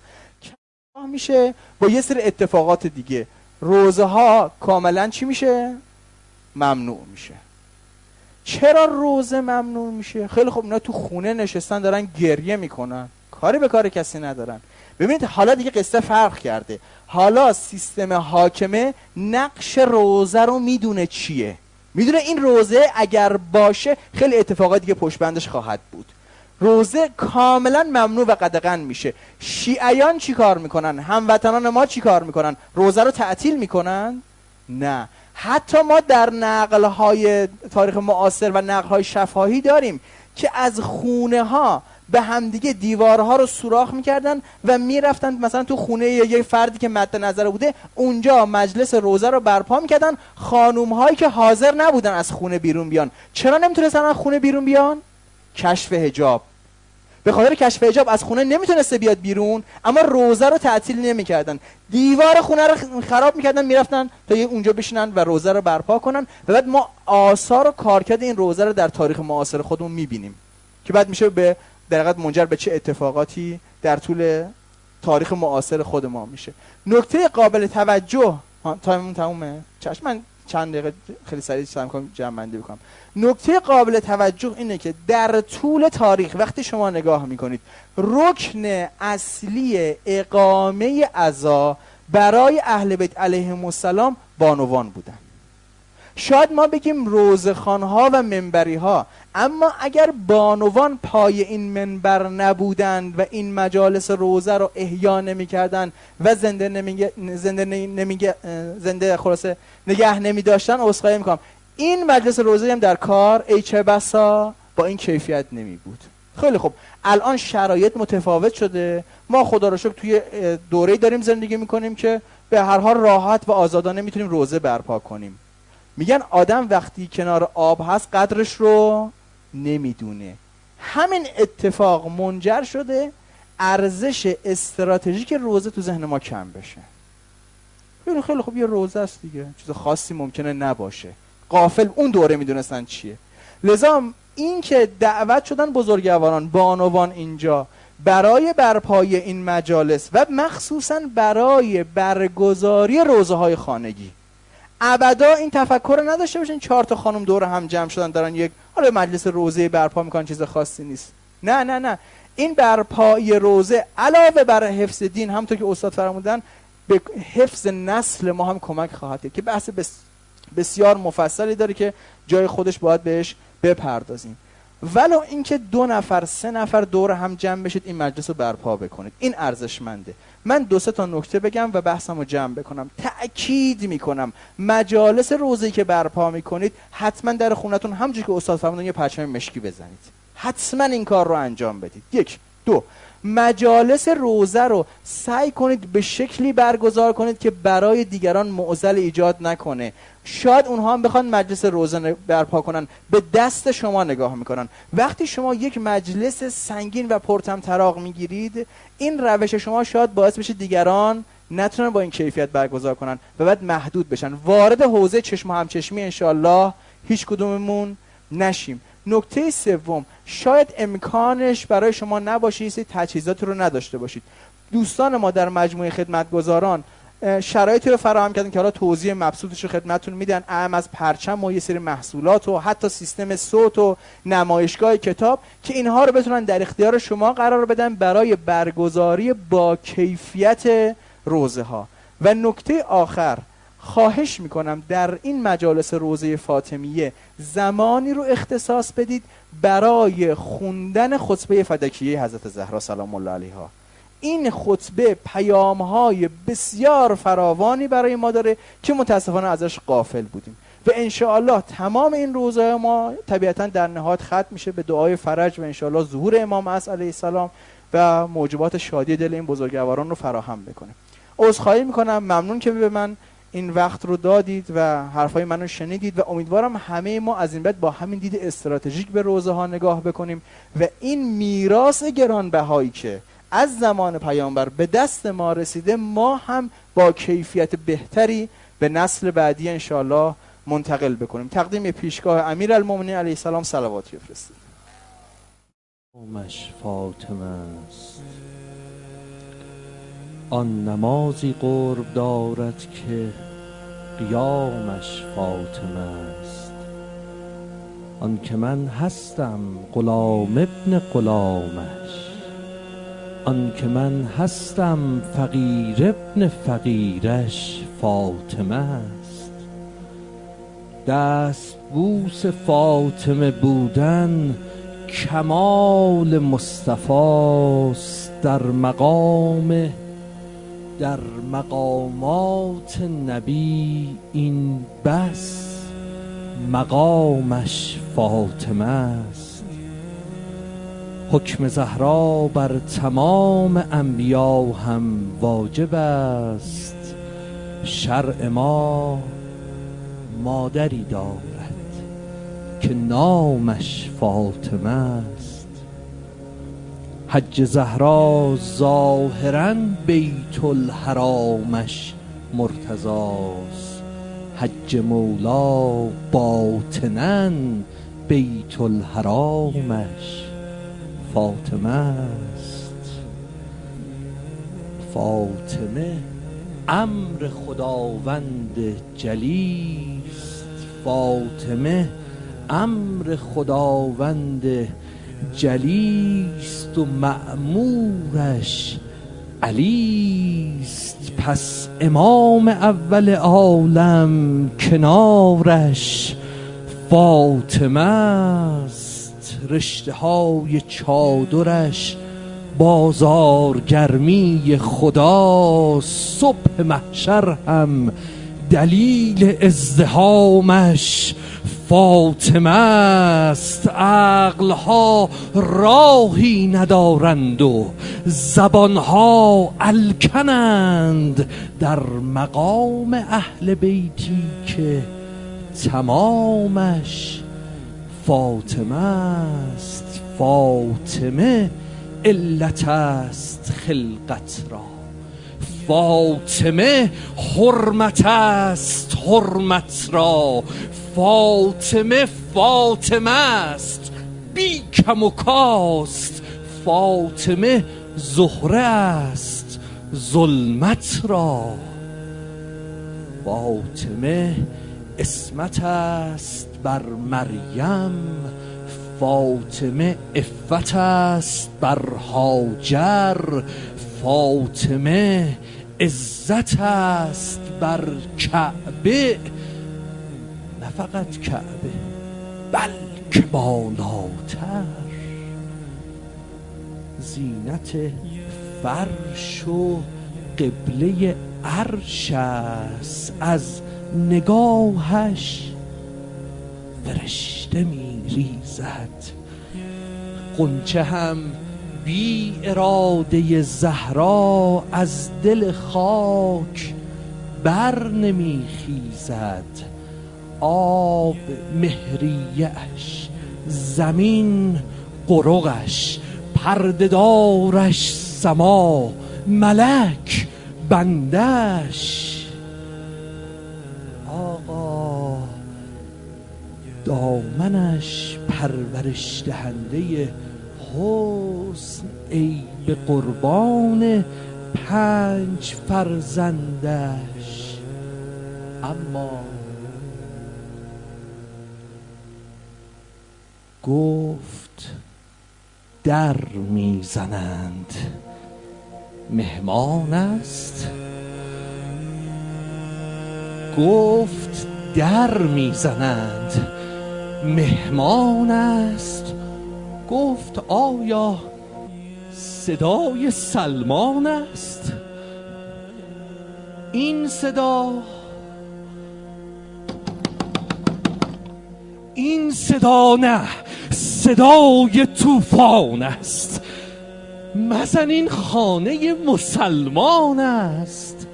میشه با یه سری اتفاقات دیگه. روزه ها کاملا چی میشه؟ ممنوع میشه. چرا روزه ممنوع میشه؟ خیلی خوب، اینا تو خونه نشستن دارن گریه میکنن، کاری به کار کسی ندارن. ببینید حالا دیگه قصه فرق کرده. حالا سیستم حاکمه نقش روزه رو میدونه چیه، میدونه این روزه اگر باشه خیلی اتفاقات دیگه پشت بندش خواهد بود. روزه کاملا ممنوع و قدغن میشه. شیعیان چی کار میکنن؟ هموطنان ما چی کار میکنن؟ روزه رو تعطیل میکنن؟ نه. حتی ما در نقلهای تاریخ معاصر و نقلهای شفاهی داریم که از خونه ها به همدیگه دیوارها رو سوراخ میکردن و میرفتن مثلا تو خونه یه فردی که مد نظر بوده اونجا مجلس روزه رو برپا میکردن. خانوم هایی که حاضر نبودن از خونه بیرون بیان. چرا نمیتونستن از خونه بیرون بیان؟ کشف حجاب. به خاطر کشف حجاب از خونه نمیتونسته بیاد بیرون، اما روزه رو تعطیل نمیکردن. دیوار خونه رو خراب میکردن، میرفتن تا اونجا بشینن و روزه رو برپا کنن. و بعد ما آثار و کارکرد این روزه رو در تاریخ معاصر خودمون میبینیم که بعد میشه به در حقیقت منجر به چه اتفاقاتی در طول تاریخ معاصر خود ما میشه. نکته قابل توجه، تایممون تمومه؟ چشم، من چند دقیقه خیلی سریع سعی می‌کنم جمع‌بندی بکنم. نکته قابل توجه اینه که در طول تاریخ وقتی شما نگاه میکنید رکن اصلی اقامه عزا برای اهل بیت علیهم السلام بانوان بودن. شاید ما بگیم روزخوان‌ها و منبری‌ها، اما اگر بانوان پای این منبر نبودند و این مجالس روزه رو احیا نمی‌کردند و زنده نمیگه زنده نمیگه زنده خلاصه نگه نمی‌داشتن، عذرخواهی می‌کنم، این مجلس روزه هم در کار ای چه بسا با این کیفیت نمی بود. خیلی خوب، الان شرایط متفاوت شده، ما خدا رو شکر توی دوره‌ای داریم زندگی میکنیم که به هر حال راحت و آزادانه میتونیم روزه برپا کنیم. میگن آدم وقتی کنار آب هست قدرش رو نمیدونه. همین اتفاق منجر شده ارزش استراتژیک روزه تو ذهن ما کم بشه. خیلی خیلی خوب، یه روزه است دیگه، چیز خاصی ممکنه نباشه. غافل اون دوره میدونستن چیه. لذا این که دعوت شدن بزرگواران بانوان اینجا برای برپای این مجالس و مخصوصا برای برگزاری روزه های خانگی، ابدا این تفکر نداشته باشین چهار تا خانم دور هم جمع شدن دارن یک حالا مجلس روزه برپا میکنن چیز خاصی نیست. نه نه نه، این برپای روزه علاوه بر حفظ دین، همونطور که استاد فرمودن، به حفظ نسل ما هم کمک خواهد کرد که بحث بس بسیار مفصلی داره که جای خودش باید بهش بپردازیم. ولو اینکه دو نفر سه نفر دور هم جمع بشید این مجلس رو برپا بکنید، این ارزشمنده. من دو سه تا نکته بگم و بحثم رو جمع بکنم. تأکید میکنم مجالس روزه‌ای که برپا میکنید حتما در خونتون همونجوری که استاد فرمودن یه پرچم مشکی بزنید، حتما این کار رو انجام بدید. یک. دو، مجالس روزه رو سعی کنید به شکلی برگزار کنید که برای دیگران معضل ایجاد نکنه. شاید اونها هم بخوان مجلس روزه برپا کنن، به دست شما نگاه میکنن. وقتی شما یک مجلس سنگین و پرتم طراق میگیرید، این روش شما شاید باعث بشه دیگران نتونن با این کیفیت برگزار کنن و بعد محدود بشن. وارد حوزه چشم و همچشمی انشالله هیچ کدوممون نشیم. نکته سوم، شاید امکانش برای شما نباشه، یه سری تجهیزات رو نداشته باشید. دوستان ما در مجموعه خدمتگزاران شرایطی رو فراهم کردن که حالا توضیح مبسوطش رو خدمتتون میدن، اهم از پرچم و یه سری محصولات و حتی سیستم صوت و نمایشگاه کتاب، که اینها رو بتونن در اختیار شما قرار بدن برای برگزاری با کیفیت روزه ها. و نکته آخر، خواهش میکنم در این مجالس روزه فاطمیه زمانی رو اختصاص بدید برای خوندن خطبه فدکیه حضرت زهرا سلام الله علیها. این خطبه پیام‌های بسیار فراوانی برای ما داره که متاسفانه ازش غافل بودیم و انشاءالله تمام این روزهای ما طبیعتا در نهایت ختم میشه به دعای فرج و انشاءالله ظهور امام عصر علیه السلام و موجبات شادی دل این بزرگواران رو فراهم بکنه. عذرخواهی میکنم، ممنون که به من این وقت رو دادید و حرفای منو شنیدید و امیدوارم همه ما از این بعد با همین دید استراتژیک به روزه ها نگاه بکنیم و این میراث گرانبهایی که از زمان پیامبر به دست ما رسیده ما هم با کیفیت بهتری به نسل بعدی انشاءالله منتقل بکنیم. تقدیم پیشگاه امیرالمومنین علیه السلام صلواتی بفرستید.
قومش فاطمه است، آن نمازی قرب دارد که قیامش فاطمه است. آن که من هستم غلام ابن غلامش، آن که من هستم فقیر ابن فقیرش فاطمه است. دست بوس فاطمه بودن کمال مصطفاست، در مقام در مقامات نبی این بس مقامش فاطمه است. حکم زهرا بر تمام انبیا هم واجب است، شرع ما مادری دارد که نامش فاطمه است. حج زهرا ظاهراً بیت الحرامش مرتضاست، حج مولا باطناً بیت الحرامش فاطمه است. فاطمه امر خداوند جلیست، فاطمه امر خداوند جلیست و مأمورش علیست. پس امام اول عالم کنارش فاطمه است. رشته های چادرش بازارگرمی خدا، صبح محشر هم دلیل ازدحامش فاطمه است. عقلها راهی ندارند و زبانها الکنند در مقام اهل بیتی که تمامش فاطمه است. فاطمه علت است خلقت را، فاطمه حرمت است حرمت را. فاطمه فاطمه است بی کم و کاست. فاطمه زهره است ظلمت را. فاطمه اسمت است بر مریم، فاطمه عفت است بر هاجر. فاطمه عزت است بر کعبه، نه فقط کعبه بلکه بالاتر. زینت فرش و قبله عرش است، از نگاهش فرشته می ریزد. غنچه هم بی اراده زهرا از دل خاک بر نمی خیزد. آب مهریه‌اش، زمین قرقش، پرده‌دارش سما، ملک بندش. آقا دامنش پرورش دهنده حسن، ای به قربان پنج فرزندش. اما گفت در میزنند، مهمان است. گفت در میزنند، مهمان است. گفت آیا صدای سلمان است؟ این صدا این صدا نه، صدای طوفان است. مزن این خانه مسلمان است.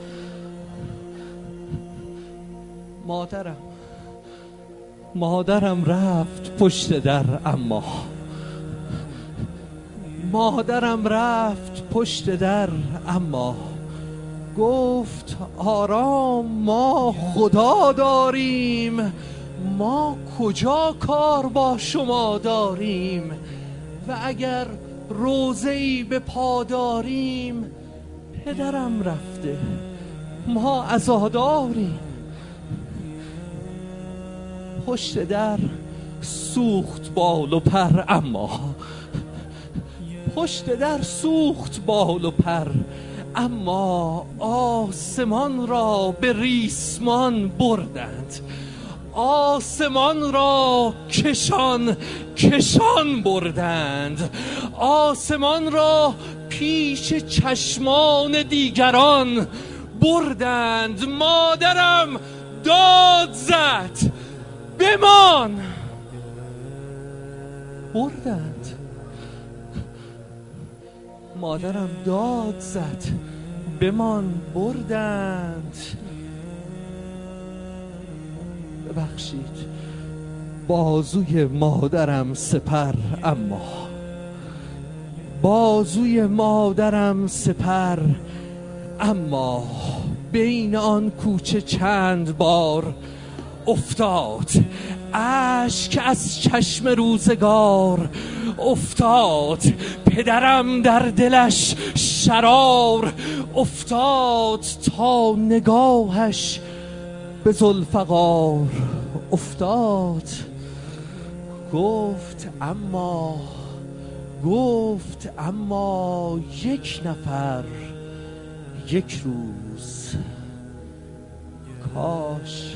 مادرم مادرم رفت پشت در، اما مادرم رفت پشت در اما گفت آرام، ما خدا داریم، ما کجا کار با شما داریم؟ و اگر روزه‌ای به پا داریم، پدرم رفته، ما عزاداریم. پشت در سوخت بال و پر، اما پشت در سوخت بال و پر، اما آسمان را به ریسمان بردند، آسمان را کشان کشان بردند، آسمان را پیش چشمان دیگران بردند. مادرم داد زد، بمان. بردند. مادرم داد زد، بمان. بردند. ببخشید، بازوی مادرم سپر، اما بازوی مادرم سپر، اما بین آن کوچه چند بار افتاد، اشک از چشم روزگار افتاد. پدرم در دلش شرار افتاد، تا نگاهش به ذوالفقار افتاد. گفت اما گفت اما یک نفر یک روز، کاش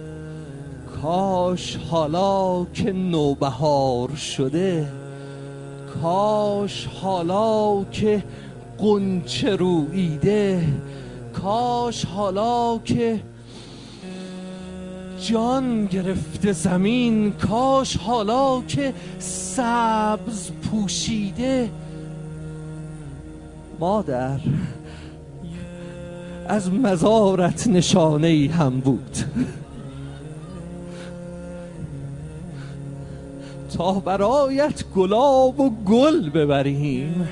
کاش حالا که نوبهار شده، کاش حالا که غنچه روییده، کاش حالا که جان گرفته زمین، کاش حالا که سبز پوشیده. مادر از مزارت نشانه ای هم بود، تا برایت گلاب و گل ببریم.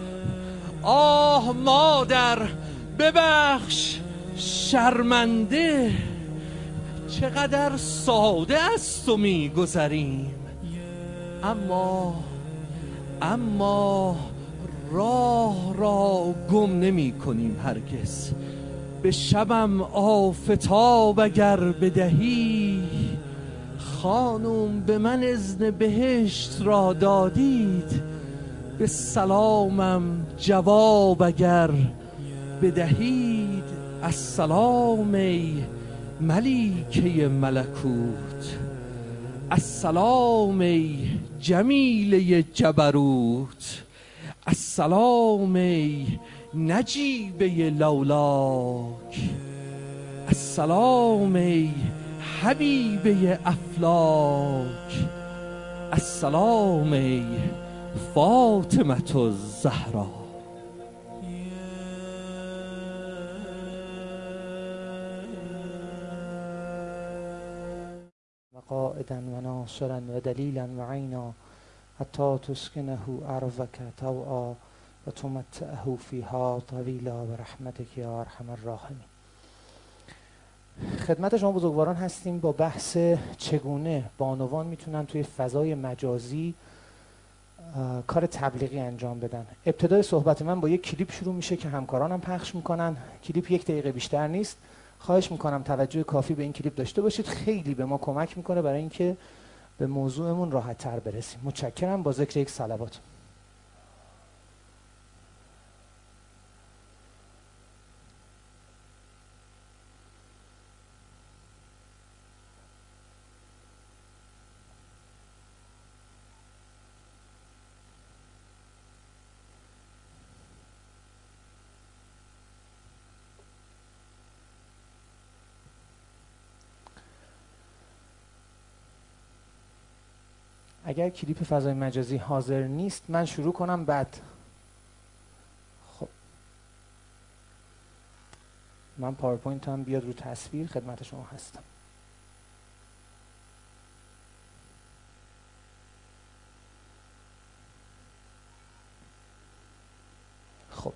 آه مادر ببخش شرمنده، چقدر ساده است و می گذریم. اما اما راه را گم نمی کنیم هرگز. به شبم آفتاب اگر بدهی، خانم به من اذن بهشت را دادید. به سلامم جواب اگر بدهید. السلام ای ملیکه ملکوت، السلام ای جمیله جبروت، السلام ای نجیبه لولاک، السلام ای حبیبه افلاک، السلام ای فاطمة الزهرا.
قائدا و ناصرا و دلیلا و عینا، حتی تسکنه ارضک طوعا و تمتعه فیها طویلا برحمتک یا ارحم الراحمین. خدمت شما بزرگواران هستیم با بحث چگونه بانوان میتونن توی فضای مجازی کار تبلیغی انجام بدن. ابتدای صحبت من با یک کلیپ شروع میشه که همکارانم پخش میکنن. کلیپ یک دقیقه بیشتر نیست. خواهش میکنم توجه کافی به این کلیپ داشته باشید، خیلی به ما کمک میکنه برای اینکه به موضوعمون راحت تر برسیم. متشکرم. با ذکر یک صلوات. اگر کلیپ فضای مجازی حاضر نیست من شروع کنم بعد. خب من پاورپوینت هم بیاد رو تصویر خدمت شما هستم. خب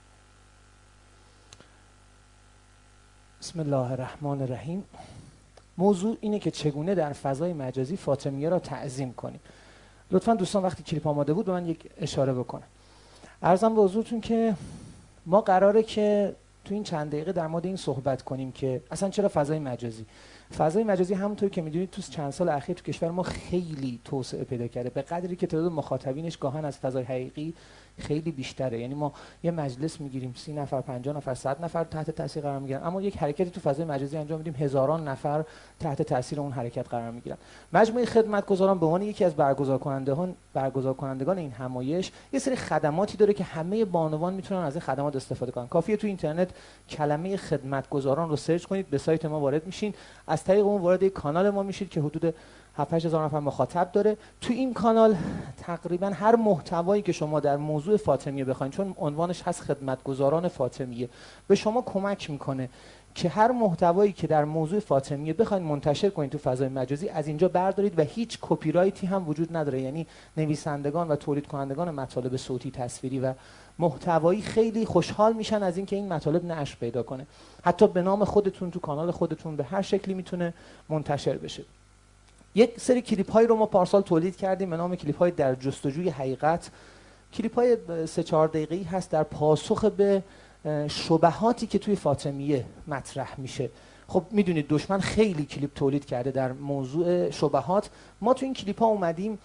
بسم الله الرحمن الرحیم. موضوع اینه که چگونه در فضای مجازی فاطمیه را تعظیم کنیم. لطفاً دوستان وقتی کلیپ آماده بود به من یک اشاره بکنن. عرضم به حضورتون که ما قراره که تو این چند دقیقه در مورد این صحبت کنیم که اصلا چرا فضای مجازی. فضای مجازی همونطور که میدونید تو چند سال اخیر تو کشور ما خیلی توسعه پیدا کرده، به قدری که تعداد مخاطبینش گاهن از فضای حقیقی خیلی بیشتره. یعنی ما یه مجلس میگیریم سی نفر، پنجاه نفر، صد نفر تحت تاثیر قرار میگیرن، اما یک حرکتی تو فضای مجازی انجام میدیم هزاران نفر تحت تاثیر اون حرکت قرار میگیرن. مجموعه خدمتگزاران به عنوان یکی از برگزار کنندگان برگزار کنندگان این همایش یه سری خدماتی داره که همه بانوان میتونن از این خدمات استفاده کنن. کافیه تو اینترنت کلمه خدمتگزاران رو سرچ کنید، به سایت ما وارد میشین، از طریق اون وارد یک کانال ما میشید که حدود هفت هشت هزار نفر مخاطب داره. تو این کانال تقریبا هر محتوایی که شما در موضوع فاطمیه بخواید، چون عنوانش هست خدمتگزاران فاطمیه، به شما کمک میکنه که هر محتوایی که در موضوع فاطمیه بخواید منتشر کنید تو فضای مجازی از اینجا بردارید و هیچ کپی رایتی هم وجود نداره. یعنی نویسندگان و تولید کنندگان مطالب صوتی، تصویری و محتوایی خیلی خوشحال میشن از اینکه این مطالب نشر پیدا کنه. حتی به نام خودتون تو کانال خودتون به هر شکلی میتونه منتشر بشه. یک سری کلیپ هایی رو ما پارسال تولید کردیم به نام کلیپ های در جستجوی حقیقت. کلیپ های سه چهار دقیقه‌ای هست در پاسخ به شبهاتی که توی فاطمیه مطرح میشه. خب میدونید دشمن خیلی کلیپ تولید کرده در موضوع شبهات. ما تو این کلیپ ها اومدیم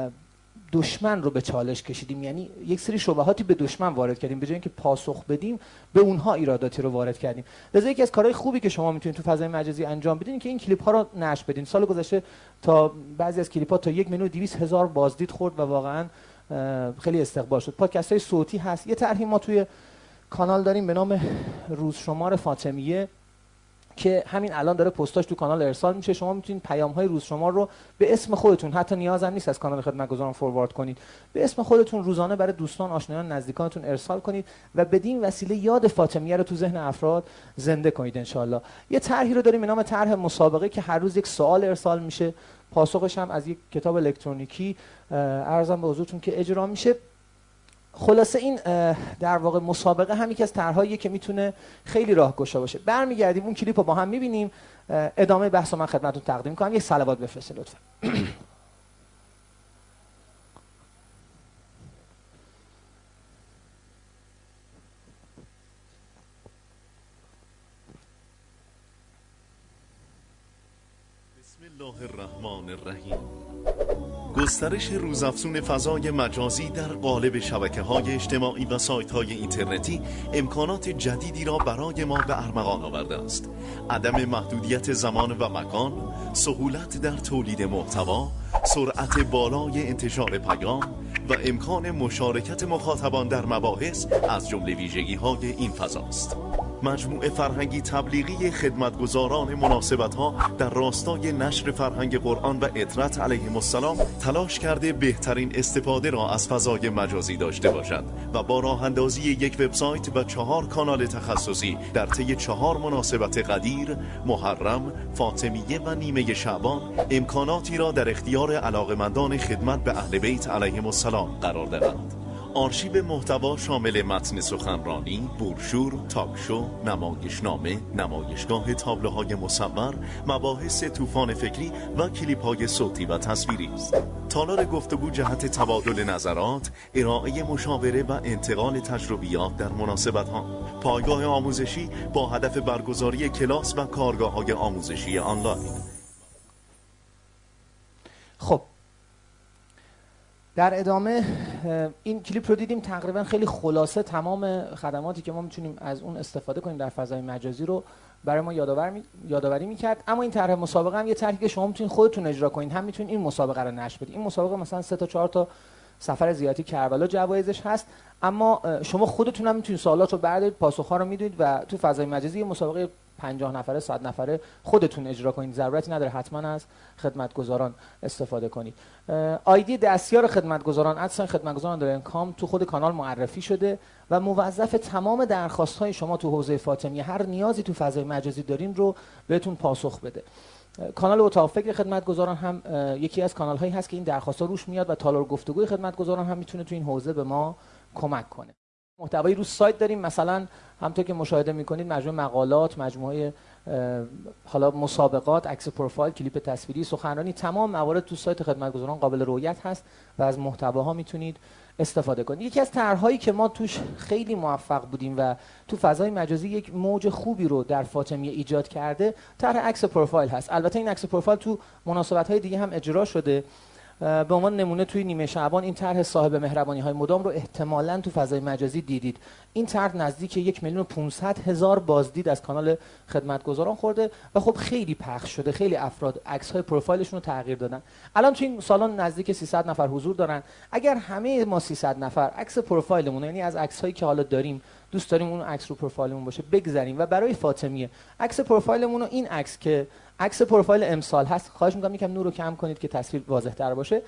دشمن رو به چالش کشیدیم، یعنی یک سری شبهاتی به دشمن وارد کردیم، به جای اینکه پاسخ بدیم به اونها ایراداتی رو وارد کردیم. لذا یکی از کارهای خوبی که شما میتونید تو فضای مجازی انجام بدین که این کلیپ ها رو نشر بدین. سال گذشته تا بعضی از کلیپ ها تا یک میلیون و دویست هزار بازدید خورد و واقعا خیلی استقبال شد. پادکست های صوتی هست. یه طرحی ما توی کانال داریم به نام روزشمار فاطمیه که همین الان داره پستاش تو کانال ارسال میشه. شما میتونید پیام‌های روز شما رو به اسم خودتون، حتی نیاز هم نیست از کانال خدمتگزاران فوروارد کنید، به اسم خودتون روزانه برای دوستان، آشنایان، نزدیکانتون ارسال کنید و بدین وسیله یاد فاطمیه رو تو ذهن افراد زنده کنید انشالله. یه طرحی رو داریم به نام طرح مسابقه که هر روز یک سوال ارسال میشه، پاسخش هم از یک کتاب الکترونیکی عرضم به حضورتون که اجرا میشه. خلاصه این در واقع مسابقه هم یکی از طرحهاییه که میتونه خیلی راهگشا باشه. برمیگردیم اون کلیپ رو با هم میبینیم، ادامه بحث رو من خدمتتون تقدیم کنم. یک صلوات بفرستید لطفا.
بسم الله الرحمن الرحیم. گسترش روزافزون فضای مجازی در قالب شبکه‌های اجتماعی و سایت‌های اینترنتی امکانات جدیدی را برای ما به ارمغان آورده است. عدم محدودیت زمان و مکان، سهولت در تولید محتوا، سرعت بالای انتشار پیام و امکان مشارکت مخاطبان در مباحث از جمله ویژگی‌های این فضاست. مجموعه فرهنگی تبلیغی خدمتگزاران مناسبت‌ها در راستای نشر فرهنگ قرآن و عترت علیهم السلام تلاش کرده بهترین استفاده را از فضای مجازی داشته باشد و با راه اندازی یک وبسایت و چهار کانال تخصصی در طی چهار مناسبت قدیر، محرم، فاطمیه و نیمه شعبان امکاناتی را در اختیار علاقمندان خدمت به اهل بیت علیهم السلام قرار دهند. آرشیو محتوا شامل متن سخنرانی، بروشور، تاکشو، نمایشنامه، نمایشگاه تابلوهای مصور، مباحث طوفان فکری و کلیپ‌های صوتی و تصویری است. تالار گفتگو جهت تبادل نظرات، ارائه مشاوره و انتقال تجربیات در مناسبت‌ها. پایگاه آموزشی با هدف برگزاری کلاس و کارگاه‌های آموزشی آنلاین.
خب در ادامه این کلیپ رو دیدیم، تقریبا خیلی خلاصه تمام خدماتی که ما میتونیم از اون استفاده کنیم در فضای مجازی رو برای ما یادآور می... یادآوری میکرد. اما این طرح مسابقه هم یه طرحی که شما میتونید خودتون اجرا کنید، هم میتونید این مسابقه رو نشر بدید. این مسابقه مثلا سه تا چهار تا سفر زیارتی کربلا جوایزش هست، اما شما خودتون هم میتونید سوالات رو بردارید، پاسخ‌ها رو میدید و تو فضای مجازی یه مسابقه پنجاه نفره صد نفره خودتون اجرا کنید. ضرورتی نداره حتما از خدمتگزاران استفاده کنید. آیدی دستیار خدمتگزاران ادساین خدمتگزاران دارن کام تو خود کانال معرفی شده و موظف تمام درخواست‌های شما تو حوزه فاطمیه، هر نیازی تو فضای مجازی دارین رو بهتون پاسخ بده. کانال اتاق فکر خدمتگزاران هم یکی از کانال‌هایی هست که این درخواست‌ها روش میاد و تالار گفتگوی خدمتگزاران هم میتونه تو این حوزه به ما کمک کنه. محتوایی رو سایت داریم، مثلا همونطور که مشاهده میکنید مجموعه مقالات، مجموعه حالا مسابقات، عکس پروفایل، کلیپ تصویری، سخنرانی، تمام موارد تو سایت خدمتگزاران قابل رؤیت هست و از محتواها میتونید استفاده کنید. یکی از طرح‌هایی که ما توش خیلی موفق بودیم و تو فضای مجازی یک موج خوبی رو در فاطمیه ایجاد کرده، طرح عکس پروفایل هست. البته این عکس پروفایل تو مناسبت‌های دیگه هم اجرا شده. به عنوان نمونه توی نیمه شعبان این طرح صاحب مهربانی های مدام رو احتمالاً تو فضای مجازی دیدید. این طرح نزدیک یک میلیون و پانصد هزار بازدید از کانال خدمتگزاران خورده و خب خیلی پخش شده، خیلی افراد عکس های پروفایلشون رو تغییر دادن. الان توی این سالن نزدیک سیصد نفر حضور دارن. اگر همه ما سیصد نفر عکس پروفایلمون، یعنی از عکس هایی که حالا داریم دوست داریم اون عکس رو پروفایلمون باشه بگذاریم و برای فاطمیه عکس پروفایلمون رو، این عکس که عکس پروفایل امسال هست، خواهش می‌کنم یکم نور رو کم کنید که تصویر واضح‌تر باشه،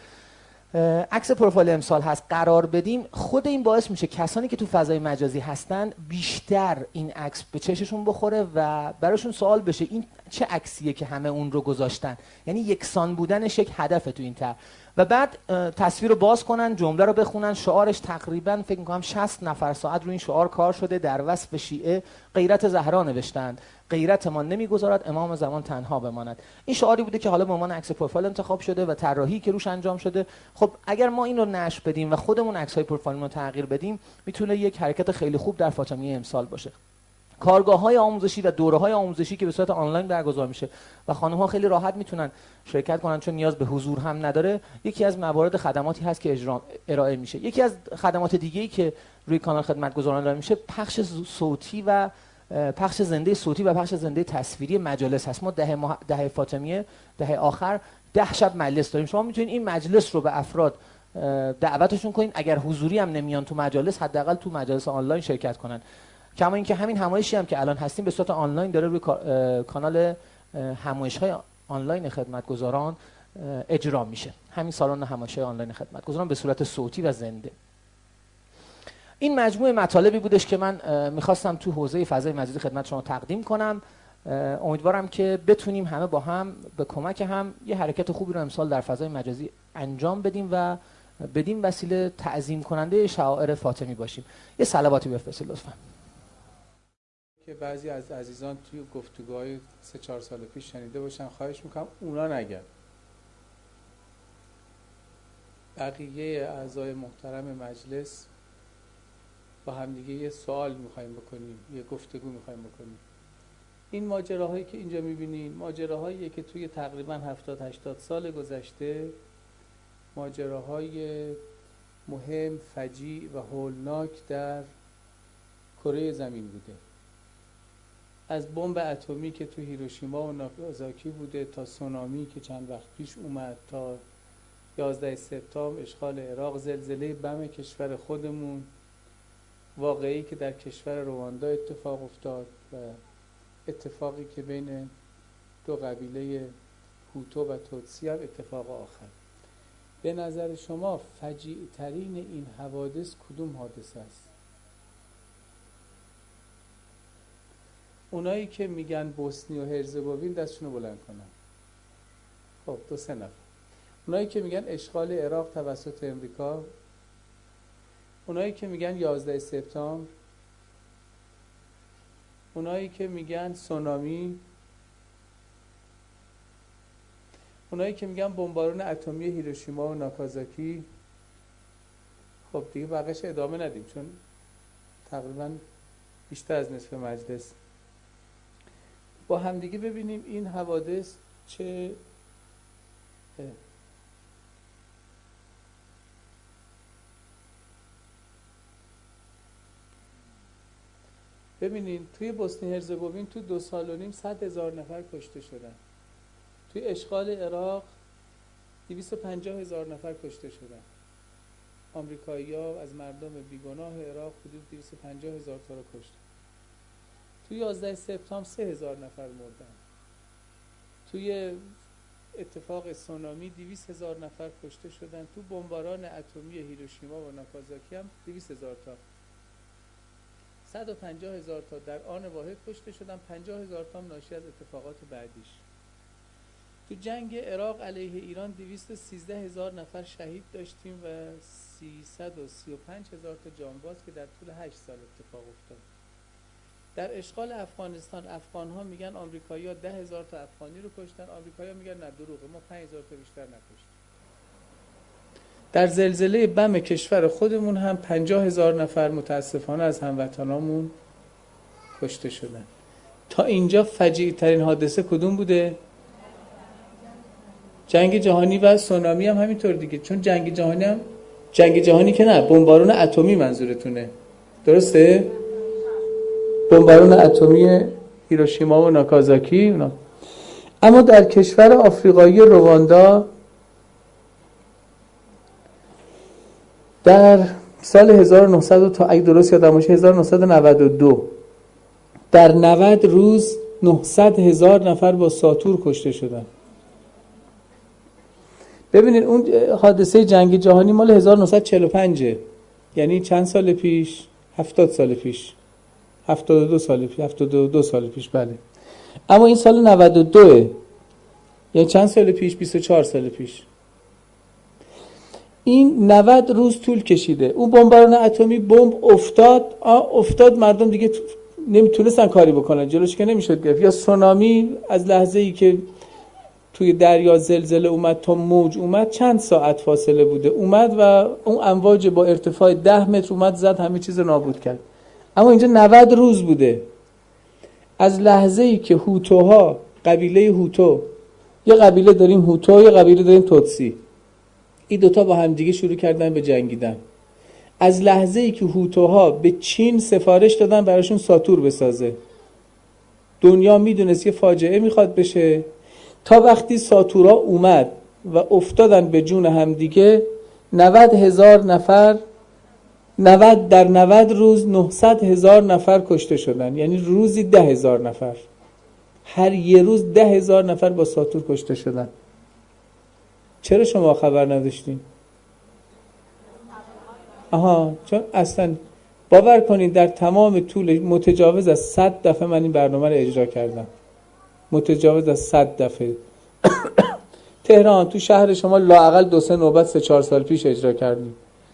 عکس پروفایل امسال هست قرار بدیم، خود این باعث میشه کسانی که تو فضای مجازی هستن بیشتر این عکس به چششون بخوره و براشون سوال بشه این چه عکسیه که همه اون رو گذاشتن. یعنی یکسان بودنش یک هدفه تو این طرح. و بعد تصویر رو باز کنن، جمله رو بخونن، شعارش تقریبا فکر می‌کنم شصت نفر ساعت رو این شعار کار شده. در وصف شیعه غیرت زهرا نوشتند: غیرت ما نمیگذارد امام زمان تنها بماند. این شعاری بوده که حالا به عنوان عکس پروفایل انتخاب شده و طراحی که روش انجام شده. خب اگر ما این رو نشر بدیم و خودمون عکس‌های پروفایل رو تغییر بدیم، میتونه یک حرکت خیلی خوب در فاطمیه امسال باشه. کارگاه‌های آموزشی و دوره‌های آموزشی که به صورت آنلاین برگزار میشه و خانم‌ها خیلی راحت میتونن شرکت کنن چون نیاز به حضور هم نداره، یکی از موارد خدماتی هست که اجرا ارائه میشه. یکی از خدمات دیگه‌ای که روی کانال خدمتگزاران ارائه میشه پخش صوتی و پخش زنده صوتی و پخش زنده تصویری مجالس هست. ما دهه مح... دهه فاطمیه دهه آخر ده شب مجلس داریم. شما میتونید این مجلس رو به افراد دعوتشون کنین، اگر حضوری هم نمیان تو مجالس حداقل تو مجالس آنلاین شرکت کنن. کما اینکه همین همایشی هم که الان هستیم به صورت آنلاین داره روی کانال همایش‌های آنلاین خدمتگزاران اجرا میشه. همین سالن همایش‌های آنلاین خدمتگزاران به صورت صوتی و زنده. این مجموعه مطالبی بودش که من میخواستم تو حوزه فضای مجازی خدمت شما تقدیم کنم. امیدوارم که بتونیم همه با هم به کمک هم یه حرکت خوبی رو امسال در فضای مجازی انجام بدیم و بدین وسیله تعظیم کننده شعائر فاطمی باشیم. یه صلواتی بفرستید لطفاً.
که بعضی از عزیزان توی گفتگوهای سه چهار سال پیش شنیده باشن، خواهش میکنم اونا نگن. بقیه اعضای محترم مجلس با همدیگه یه سوال میخوایم بکنیم، یه گفتگو میخوایم بکنیم. این ماجراهایی که اینجا میبینین ماجراهاییه که توی تقریبا هفتاد هشتاد سال گذشته ماجراهای مهم، فجیع و هولناک در کره زمین بوده. از بمب اتمی که تو هیروشیما و ناگازاکی بوده تا سونامی که چند وقت پیش اومد، تا یازده سپتامبر اشغال عراق، زلزله بم کشور خودمون، واقعی که در کشور رواندا اتفاق افتاد و اتفاقی که بین دو قبیله هوتو و توتسی هم اتفاق آخر. به نظر شما فجیع ترین این حوادث کدوم حادثه است؟ اونایی که میگن بوسنی و هرزگوین دستشونو بلند کنن. خب دو سه نفر. اونایی که میگن اشغال عراق توسط امریکا، اونایی که میگن یازده سپتامبر، اونایی که میگن سونامی، اونایی که میگن بمبارون اتمی هیروشیما و ناکازاکی. خب دیگه بقیش ادامه ندیم چون تقریبا بیشتر از نصف مجلس. با همدیگه ببینیم این حوادث چه ببینید توی بوسنی هرزگوین تو دو سال و نیم صد هزار نفر کشته شدن. توی اشغال عراق دویست و پنجاه هزار نفر کشته شدن. آمریکایی‌ها از مردم بیگناه عراق حدود دویست و پنجاه هزار تا رو کشتن. توی یازده سپتامبر سه هزار نفر مردن. توی اتفاق سونامی دویست هزار نفر کشته شدن. تو بمباران اتمی هیروشیما و ناکازاکی هم دویست هزار تا. صد و پنجاه هزار تا در آن واحد کشته شدن، پنجاه هزار تا ناشی از اتفاقات بعدیش. تو جنگ عراق علیه ایران دویست و سیزده هزار نفر شهید داشتیم و سیصد و سی و پنج هزار تا جانباز که در طول هشت سال اتفاق افتاد. در اشغال افغانستان افغان‌ها میگن آمریکایی‌ها ده هزار تا افغانی رو کشتن، آمریکایی‌ها میگن نه دروغه، ما پنج هزار تا بیشتر نکشتیم. در زلزله بم کشور خودمون هم پنجاه هزار نفر متاسفانه از هموطنامون کشته شدن. تا اینجا فجیع ترین حادثه کدوم بوده؟ جنگ جهانی و سونامی هم همینطور دیگه. چون جنگ جهانی هم جنگ جهانی که نه، بمبارون اتمی منظورتونه، درسته؟ بمبارون اتمی هیروشیما و ناکازاکی اونا. اما در کشور آفریقایی رواندا در سال هزار و نهصد تا اگه درست یادم باشه هزار و نهصد و نود و دو در نود روز نهصد هزار نفر با ساتور کشته شدن. ببینید اون حادثه جنگ جهانی مال هزار و نهصد و چهل و پنج، یعنی چند سال پیش؟ هفتاد سال پیش، هفتاد و دو سال پیش، هفتاد و دو سال پیش. بله. اما این سال نود و دو، یعنی چند سال پیش؟ بیست و چهار سال پیش. این نود روز طول کشیده. اون بمباران اتمی بمب افتاد، افتاد مردم دیگه نمیتونستن کاری بکنن، جلوش که نمیشد گرفت. یا سونامی از لحظه ای که توی دریا زلزله اومد تا موج اومد چند ساعت فاصله بوده، اومد و اون امواج با ارتفاع ده متر اومد زد همه چیز رو نابود کرد. اما اینجا نود روز بوده، از لحظه ای که هوتوها، قبیله هوتو، یه قبیله داریم هوتو، یه قبیله داریم توتسی، این دوتا با هم دیگه شروع کردن به جنگیدن. از لحظه ای که هوتوها به چین سفارش دادن براشون ساتور بسازه، دنیا میدونست یه فاجعه میخواد بشه، تا وقتی ساتورا اومد و افتادن به جون هم دیگه، نود هزار نفر نود در نود روز نهصد هزار نفر کشته شدن، یعنی روزی ده هزار نفر، هر یه روز ده هزار نفر با ساطور کشته شدن. چرا شما خبر نداشتین؟ آها، چون اصلا باور کنید در تمام طول متجاوز از صد دفعه من این برنامه رو اجرا کردم، متجاوز از صد دفعه. تهران تو شهر شما لااقل دو سه نوبت سه چهار سال پیش اجرا کردیم.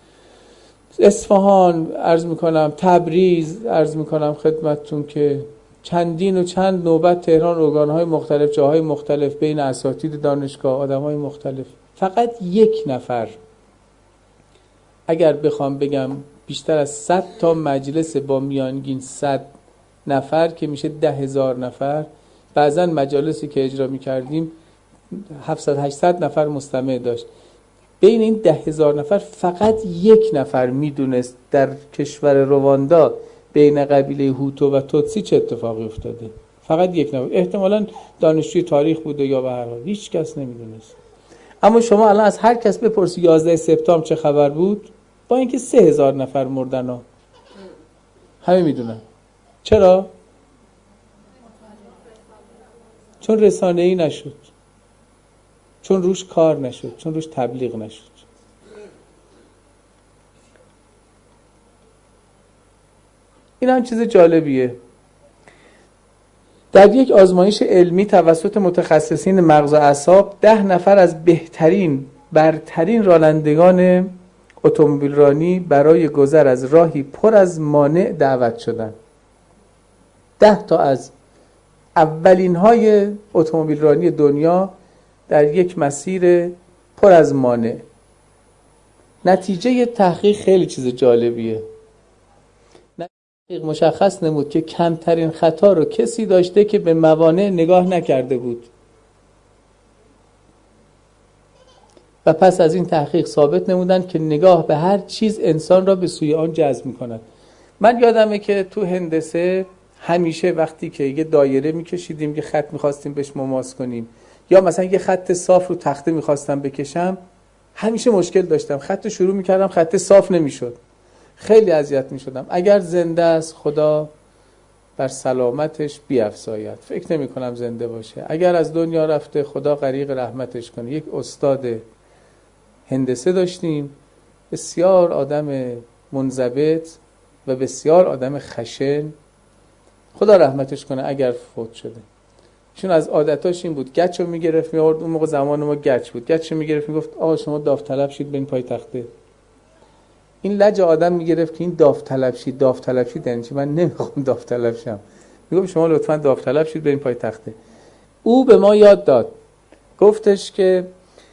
اصفهان عرض میکنم، تبریز عرض میکنم خدمتتون که چندین و چند نوبت تهران، ارگانهای مختلف، جاهای مختلف، بین اساتید دانشگاه، آدمهای مختلف. فقط یک نفر، اگر بخوام بگم بیشتر از صد تا مجلس با میانگین صد نفر که میشه ده هزار نفر، بعضا مجالسی که اجرا میکردیم هفتصد هشتصد نفر مستمع داشت. بین این ده هزار نفر فقط یک نفر میدونست در کشور رواندا بین قبیله هوتو و توتسی چه اتفاقی افتاده. فقط یک نفر، احتمالاً دانشجوی تاریخ بوده یا به هر حال، هیچ کس نمیدونست. اما شما الان از هر کس بپرسی یازده سپتامبر چه خبر بود، با اینکه سه هزار نفر مردن ها، همه میدونن. چرا؟ چون رسانه‌ای نشد، چون روش کار نشد، چون روش تبلیغ نشد. این هم چیز جالبیه. در یک آزمایش علمی توسط متخصصین مغز و اعصاب ده نفر از بهترین برترین رانندگان اتومبیل رانی برای گذر از راهی پر از مانع دعوت شدند. ده تا از اولین های اتومبیل رانی دنیا در یک مسیر پر از مانع. نتیجه تحقیق خیلی چیز جالبیه. تحقیق مشخص نمود که کمترین خطا رو کسی داشته که به موانع نگاه نکرده بود. و پس از این تحقیق ثابت نمودند که نگاه به هر چیز انسان را به سوی آن جذب می‌کند. من یادمه که تو هندسه همیشه وقتی که یه دایره می‌کشیدیم، یه خط می‌خواستیم بهش مماس کنیم، یا مثلا یه خط صاف رو تخته می‌خواستم بکشم، همیشه مشکل داشتم. خط شروع می‌کردم، خط صاف نمی‌شد. خیلی اذیت می‌شدم. اگر زنده است خدا بر سلامتش بیفزاید. فکر نمی‌کنم زنده باشه. اگر از دنیا رفته خدا غریق رحمتش کنه. یک استاد هندسه داشتیم، بسیار آدم منضبط و بسیار آدم خشن، خدا رحمتش کنه اگر فوت شده. چون از عادتاش این بود گچ رو میگرفت میارد، اون موقع زمان ما گچ بود، گچ رو میگرفت میگفت آقا شما داوطلب شید برین پای تخته. این لج آدم میگرفت که این داوطلب شید، داوطلب شید یعنی چی؟ من نمیخوام داوطلب شم. میگم شما لطفاً داوطلب شید برین پای تخته. او به ما یاد داد، گفتش که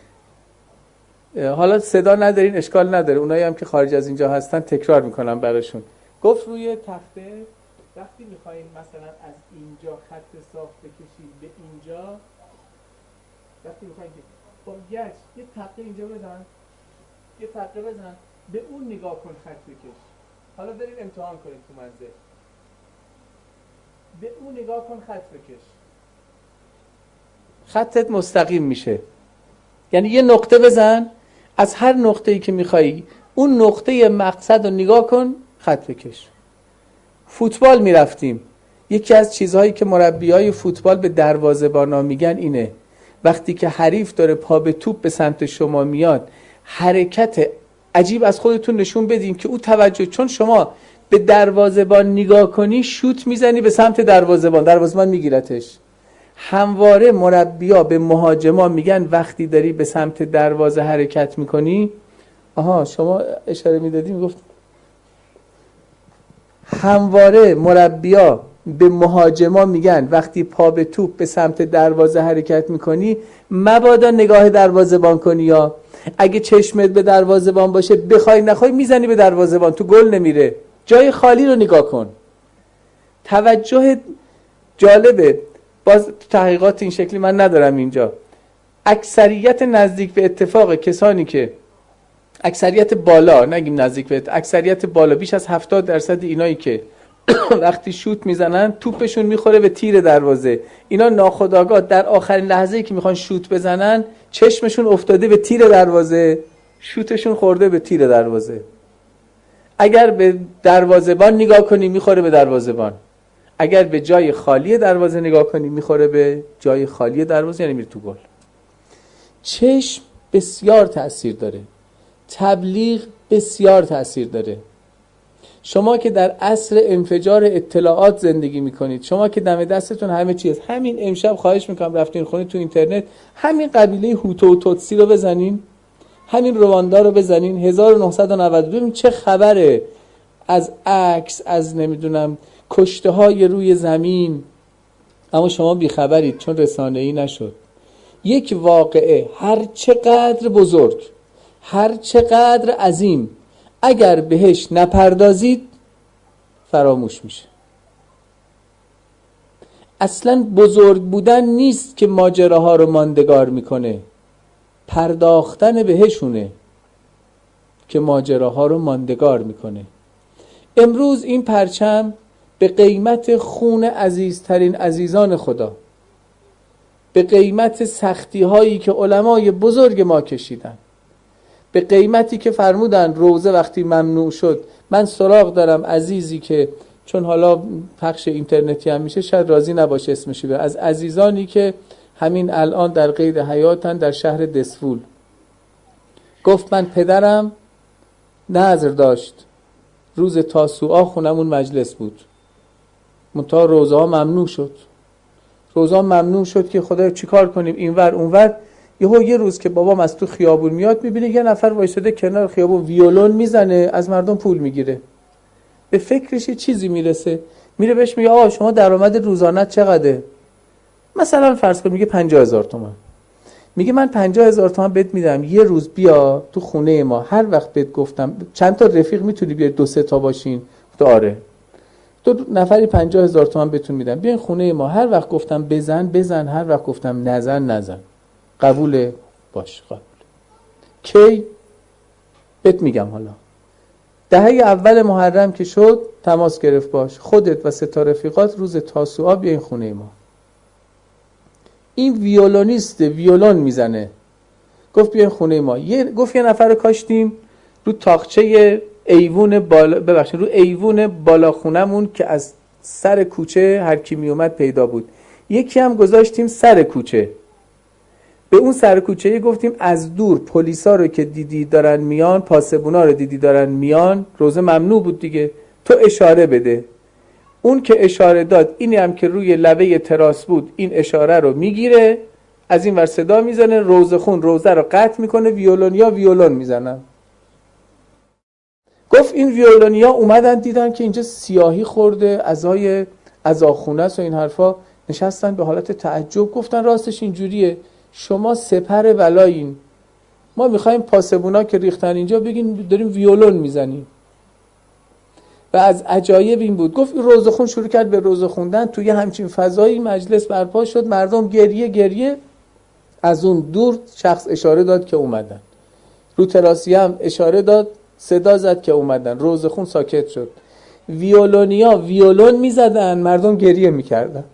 حالا صدا ندارین اشکال نداره، اونایی هم که خارج از اینجا هستن تکرار میکنم براشون. گفت روی تخته وقتی میخواین مثلا از اینجا خط صاف بکشید به اینجا، وقتی میخواین با گچ یه تقه اینجا بزن، یه تقه بزن، به اون نگاه کن خط بکش. حالا بریم امتحان کنیم تو منزل. به اون نگاه کن خط بکش. خطت مستقیم میشه. یعنی یه نقطه بزن، از هر نقطه‌ای که میخوایی اون نقطه مقصد رو نگاه کن، خط بکش. فوتبال میرفتیم، یکی از چیزهایی که مربیای فوتبال به دروازه‌بانا میگن اینه، وقتی که حریف داره پا به توپ به سمت شما میاد، حرکت عجیب از خودتون نشون بدین که او توجه، چون شما به دروازه‌بان نگاه کنی شوت میزنی به سمت دروازه‌بان، دروازه‌بان میگیرتش. همواره مربیا به مهاجما میگن وقتی داری به سمت دروازه حرکت میکنی، آها شما اشاره میدادی میگفت، همواره مربیا به مهاجما میگن وقتی پا به توپ به سمت دروازه حرکت میکنی مبادا نگاه دروازه‌بان کنی، یا اگه چشمت به دروازه‌بان باشه بخوای نخوای میزنی به دروازه‌بان، تو گل نمیره. جای خالی رو نگاه کن. توجه جالبه، باز تحقیقات این شکلی من ندارم اینجا. اکثریت نزدیک به اتفاق کسانی که اکثریت بالا، نگیم نزدیک به اکثریت بالا، بیش از هفتاد درصد اینایی که وقتی شوت میزنن توپشون میخوره به تیر دروازه، اینا ناخودآگاه در آخرین لحظه‌ای که میخوان شوت بزنن چشمشون افتاده به تیر دروازه، شوتشون خورده به تیر دروازه. اگر به دروازه‌بان نگاه کنی میخوره به دروازه‌بان، اگر به جای خالی دروازه نگاه کنی میخوره به جای خالی دروازه، یعنی میره تو گل. چشم بسیار تأثیر داره، تبلیغ بسیار تأثیر داره. شما که در عصر انفجار اطلاعات زندگی میکنید، شما که دم دستتون همه چیز، همین امشب خواهش میکنم رفتین خونه تو اینترنت همین قبیله هوتو و توتسی رو بزنین، همین رواندا رو بزنین، هزار و نهصد و نود و دو، ببین چه خبره از عکس، از نمیدونم کشته های روی زمین، اما شما بیخبرید چون رسانه‌ای نشد. یک واقعه هر چقدر بزرگ، هر چقدر عظیم، اگر بهش نپردازید فراموش میشه. اصلا بزرگ بودن نیست که ماجراها رو ماندگار میکنه، پرداختن بهشونه که ماجراها رو ماندگار میکنه. امروز این پرچم به قیمت خون عزیزترین عزیزان خدا، به قیمت سختی هایی که علمای بزرگ ما کشیدن، به قیمتی که فرمودن روزه وقتی ممنوع شد، من سراغ دارم عزیزی که چون حالا پخش اینترنتی هم میشه شاید راضی نباشه اسمشی بره، از عزیزانی که همین الان در قید حیاتن در شهر دسفول، گفت من پدرم نذر داشت روز تاسوعا خونمون مجلس بود، منتها روزه ها ممنوع شد. روزه ها ممنوع شد که خدا چیکار کنیم اینور اونور. یهو یه روز که بابام از تو خیابون میاد میبینه یه نفر وایساده کنار خیابون ویولون میزنه، از مردم پول میگیره. به فکرش یه چیزی میرسه، میره بهش میگه آقا شما درآمد روزانه چقدره؟ مثلا فرض کن میگه پنجاه هزار تومان. میگه من پنجاه هزار تومان بهت میدم، یه روز بیا تو خونه ما، هر وقت بهت گفتم چند تا رفیق میتونی بیاری دو سه تا باشین؟ آره. دو نفری پنجاه هزار تومان بهتون میدم، بیاین خونه ما، هر وقت گفتم بزن بزن، هر وقت گفتم نزن نزن. قبوله؟ باش قبول. کی؟ بهت میگم حالا. دهه اول محرم که شد تماس گرفت باش، خودت و سه تا رفیقات روز تاسوعا بیاین خونه ما. این ویولونیست ویولون میزنه، گفت بیاین خونه ما. یه گفت یه نفر رو کاشتیم رو تاقچه ایوون بالا، ببخشید رو ایوون بالا خونمون که از سر کوچه هر کی می اومد پیدا بود. یکی هم گذاشتیم سر کوچه، به اون سر کوچه گفتیم از دور پلیسا رو که دیدی دارن میان، پاسبونا رو دیدی دارن میان، روزه ممنوع بود دیگه، تو اشاره بده. اون که اشاره داد، اینی هم که روی لبه تراس بود این اشاره رو میگیره، از این ور صدا میزنه، روزه خون روزه رو قطع میکنه، ویولونیا ویولون میزنن. گفت این ویولونیا اومدن دیدن که اینجا سیاهی خورده، عزای عزاخونه است و این حرفا، نشستن به حالت تعجب، گفتن راستش اینجوریه، شما سپر ولایین، ما میخوایم پاسبونا که ریختن اینجا بگین داریم ویولون میزنیم. و از عجایب این بود، گفت روزه خون شروع کرد به روزه خوندن، توی همچین فضایی مجلس برپا شد، مردم گریه گریه. از اون دور شخص اشاره داد که اومدن، رو تراسی هم اشاره داد، صدا زد که اومدن، روزه خون ساکت شد. ویولونیا ویولون میزدن، مردم گریه میکردن.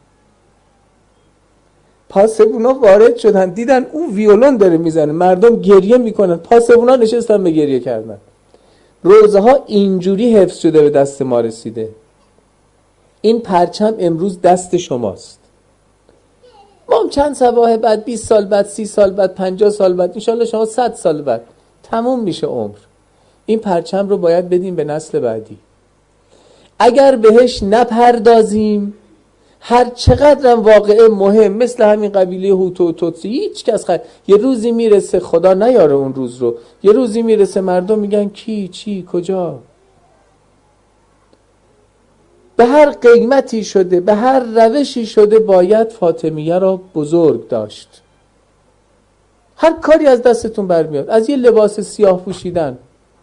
پاسبونا وارد شدن، دیدن اون ویولون داره میزنه، مردم گریه میکنن، پاسبونا نشستن به گریه کردن. روزه ها اینجوری حفظ شده به دست ما رسیده. این پرچم امروز دست شماست. ما هم چند سباه بعد، بیست سال بعد، سی سال بعد، پنجاه سال بعد، انشالله شما صد سال بعد تموم میشه عمر، این پرچم رو باید بدیم به نسل بعدی. اگر بهش نپردازیم، هر چقدرم واقعه مهم، مثل همین قبیله هوتو و توتسی، هیچ کس خواهد. یه روزی میرسه، خدا نیاره اون روز رو، یه روزی میرسه مردم میگن کی چی کجا. به هر قیمتی شده، به هر روشی شده باید فاطمیه را بزرگ داشت. هر کاری از دستتون برمیاد، از یه لباس سیاه پوشیدن،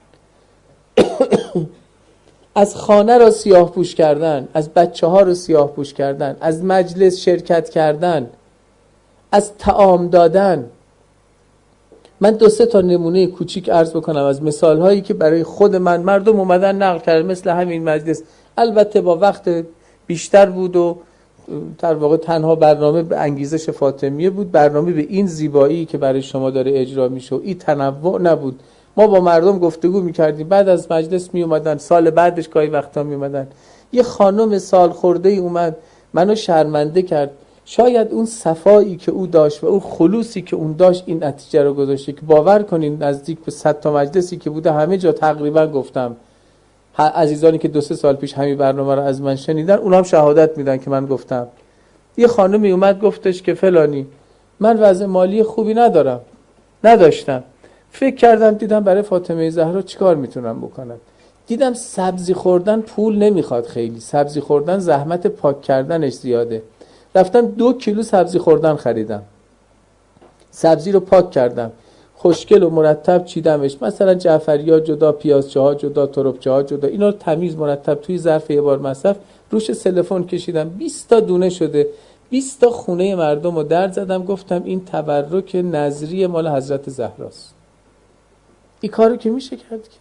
از خانه را سیاه پوش کردن، از بچه ها را سیاه پوش کردن، از مجلس شرکت کردن، از طعام دادن. من دو سه تا نمونه کوچیک عرض بکنم از مثال هایی که برای خود من مردم اومدن نقل کرد، مثل همین مجلس. البته با وقت بیشتر بود و در واقع تنها برنامه به انگیزش فاطمیه بود، برنامه به این زیبایی که برای شما داره اجرا میشه، این تنوع نبود. ما با مردم گفتگو میکردیم، بعد از مجلس میومدن، سال بعدش گاهی وقتا میومدن. یه خانم سال خورده ای اومد منو شرمنده کرد. شاید اون صفایی که او داشت و اون خلوصی که اون داشت این نتیجه رو گذاشته که باور کنین نزدیک به صد تا مجلسی که بوده همه جا تقریبا گفتم. عزیزانی که دو سه سال پیش همین برنامه رو از من شنیدن اونا هم شهادت میدن که من گفتم. یه خانمی اومد گفتش که فلانی من وضع مالی خوبی ندارم، نداشتم، فکر کردم دیدم برای فاطمه زهرا چیکار میتونم بکنم. دیدم سبزی خوردن پول نمیخواد، خیلی سبزی خوردن زحمت پاک کردنش زیاده. رفتم دو کیلو سبزی خوردن خریدم، سبزی رو پاک کردم، خوشگل و مرتب چیدمش، مثلا جعفریات جدا، پیازچه ها جدا، تربچه ها جدا، اینا رو تمیز مرتب توی ظرف یه بار مصرف روش سلفون کشیدم. بیست تا دونه شده. بیست تا خونه مردم رو درد زدم، گفتم این تبرک نظری مال حضرت زهراست. این کارو که میشه کرد که.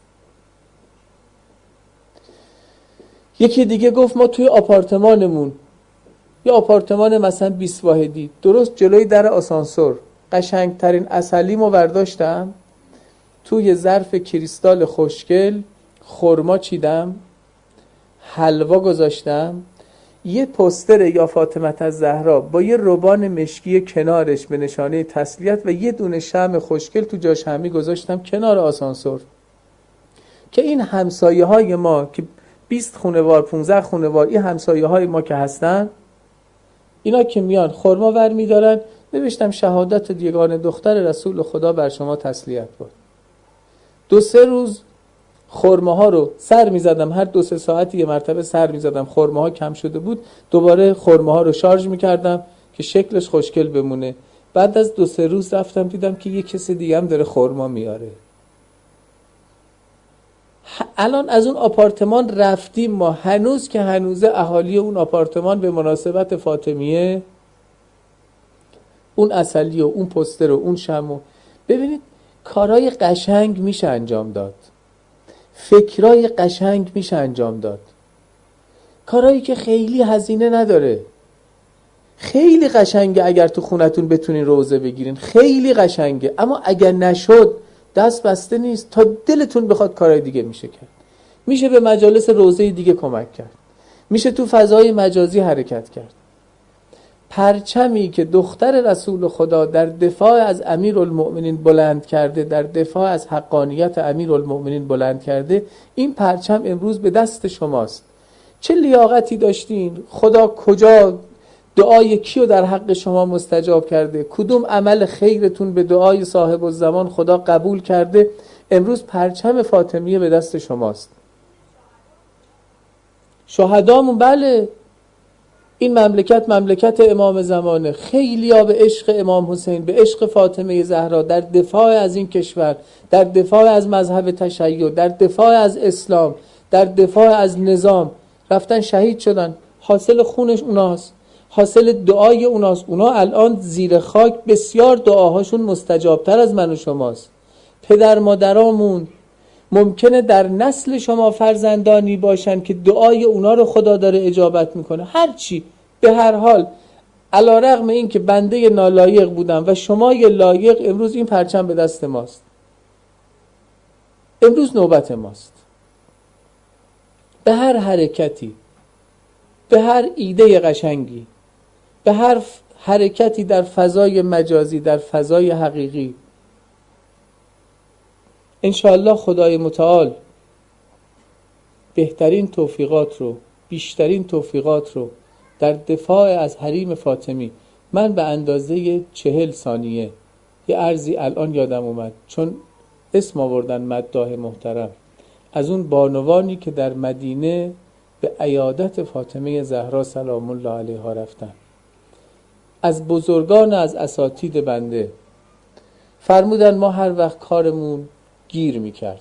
یکی دیگه گفت ما توی آپارتمانمون، یه آپارتمان مثلا بیست واحدی، درست جلوی در آسانسور، قشنگترین عسلیمو برداشتم توی ظرف کریستال خوشگل، خرما چیدم، حلوا گذاشتم، یه پوستر یا فاطمه الزهرا با یه روبان مشکی کنارش به نشانه تسلیت و یه دونه شمع خوشگل تو جاش همی گذاشتم کنار آسانسور که این همسایه های ما که بیست خونه‌وار پانزده خونه‌وار این همسایه های ما که هستن، اینا که میان خرما ور میدارن، نوشتم شهادت یگانه دختر رسول خدا بر شما تسلیت باد. دو سه روز خرماها رو سر میزدم، هر دو سه ساعتی یه مرتبه سر میزدم، خرماها کم شده بود، دوباره خرماها رو شارژ میکردم که شکلش خوشگل بمونه. بعد از دو سه روز رفتم دیدم که یه کسی دیگه هم داره خرما میاره. الان از اون آپارتمان رفتیم ما، هنوز که هنوزه اهالی اون آپارتمان به مناسبت فاطمیه اون عسلی و اون پوستر و اون شمع، ببینید کارهای قشنگ میشه انجام داد، فکرای قشنگ میشه انجام داد، کارهایی که خیلی هزینه نداره. خیلی قشنگه اگر تو خونتون بتونین روزه بگیرین، خیلی قشنگه، اما اگر نشد دست بسته نیست، تا دلتون بخواد کارهای دیگه میشه کرد. میشه به مجالس روزه دیگه کمک کرد، میشه تو فضای مجازی حرکت کرد. پرچمی که دختر رسول خدا در دفاع از امیرالمؤمنین بلند کرده، در دفاع از حقانیت امیرالمؤمنین بلند کرده، این پرچم امروز به دست شماست. چه لیاقتی داشتین؟ خدا کجا دعای کیو در حق شما مستجاب کرده؟ کدوم عمل خیرتون به دعای صاحب الزمان خدا قبول کرده؟ امروز پرچم فاطمیه به دست شماست. شهدامون بله، این مملکت مملکت امام زمانه، خیلی ها به عشق امام حسین، به عشق فاطمه زهرا، در دفاع از این کشور، در دفاع از مذهب تشیع، در دفاع از اسلام، در دفاع از نظام رفتن شهید شدن. حاصل خونش اوناست، حاصل دعای اوناست. اونا الان زیر خاک بسیار دعاهاشون مستجابتر از من و شماست. پدر مادرامون ممکنه در نسل شما فرزندانی باشن که دعای اونا رو خدا داره اجابت میکنه. هرچی به هر حال علی رغم این که بنده نالایق بودم و شما یه لایق، امروز این پرچم به دست ماست، امروز نوبت ماست. به هر حرکتی، به هر ایده قشنگی، به هر حرکتی در فضای مجازی، در فضای حقیقی، انشاءالله خدای متعال بهترین توفیقات رو، بیشترین توفیقات رو در دفاع از حریم فاطمی. من به اندازه چهل ثانیه یه عرضی الان یادم اومد، چون اسم آوردن مداح محترم، از اون بانوانی که در مدینه به عیادت فاطمه زهرا سلام الله علیها رفتن، از بزرگان، از اساتید بنده، فرمودن ما هر وقت کارمون گیر میکرد،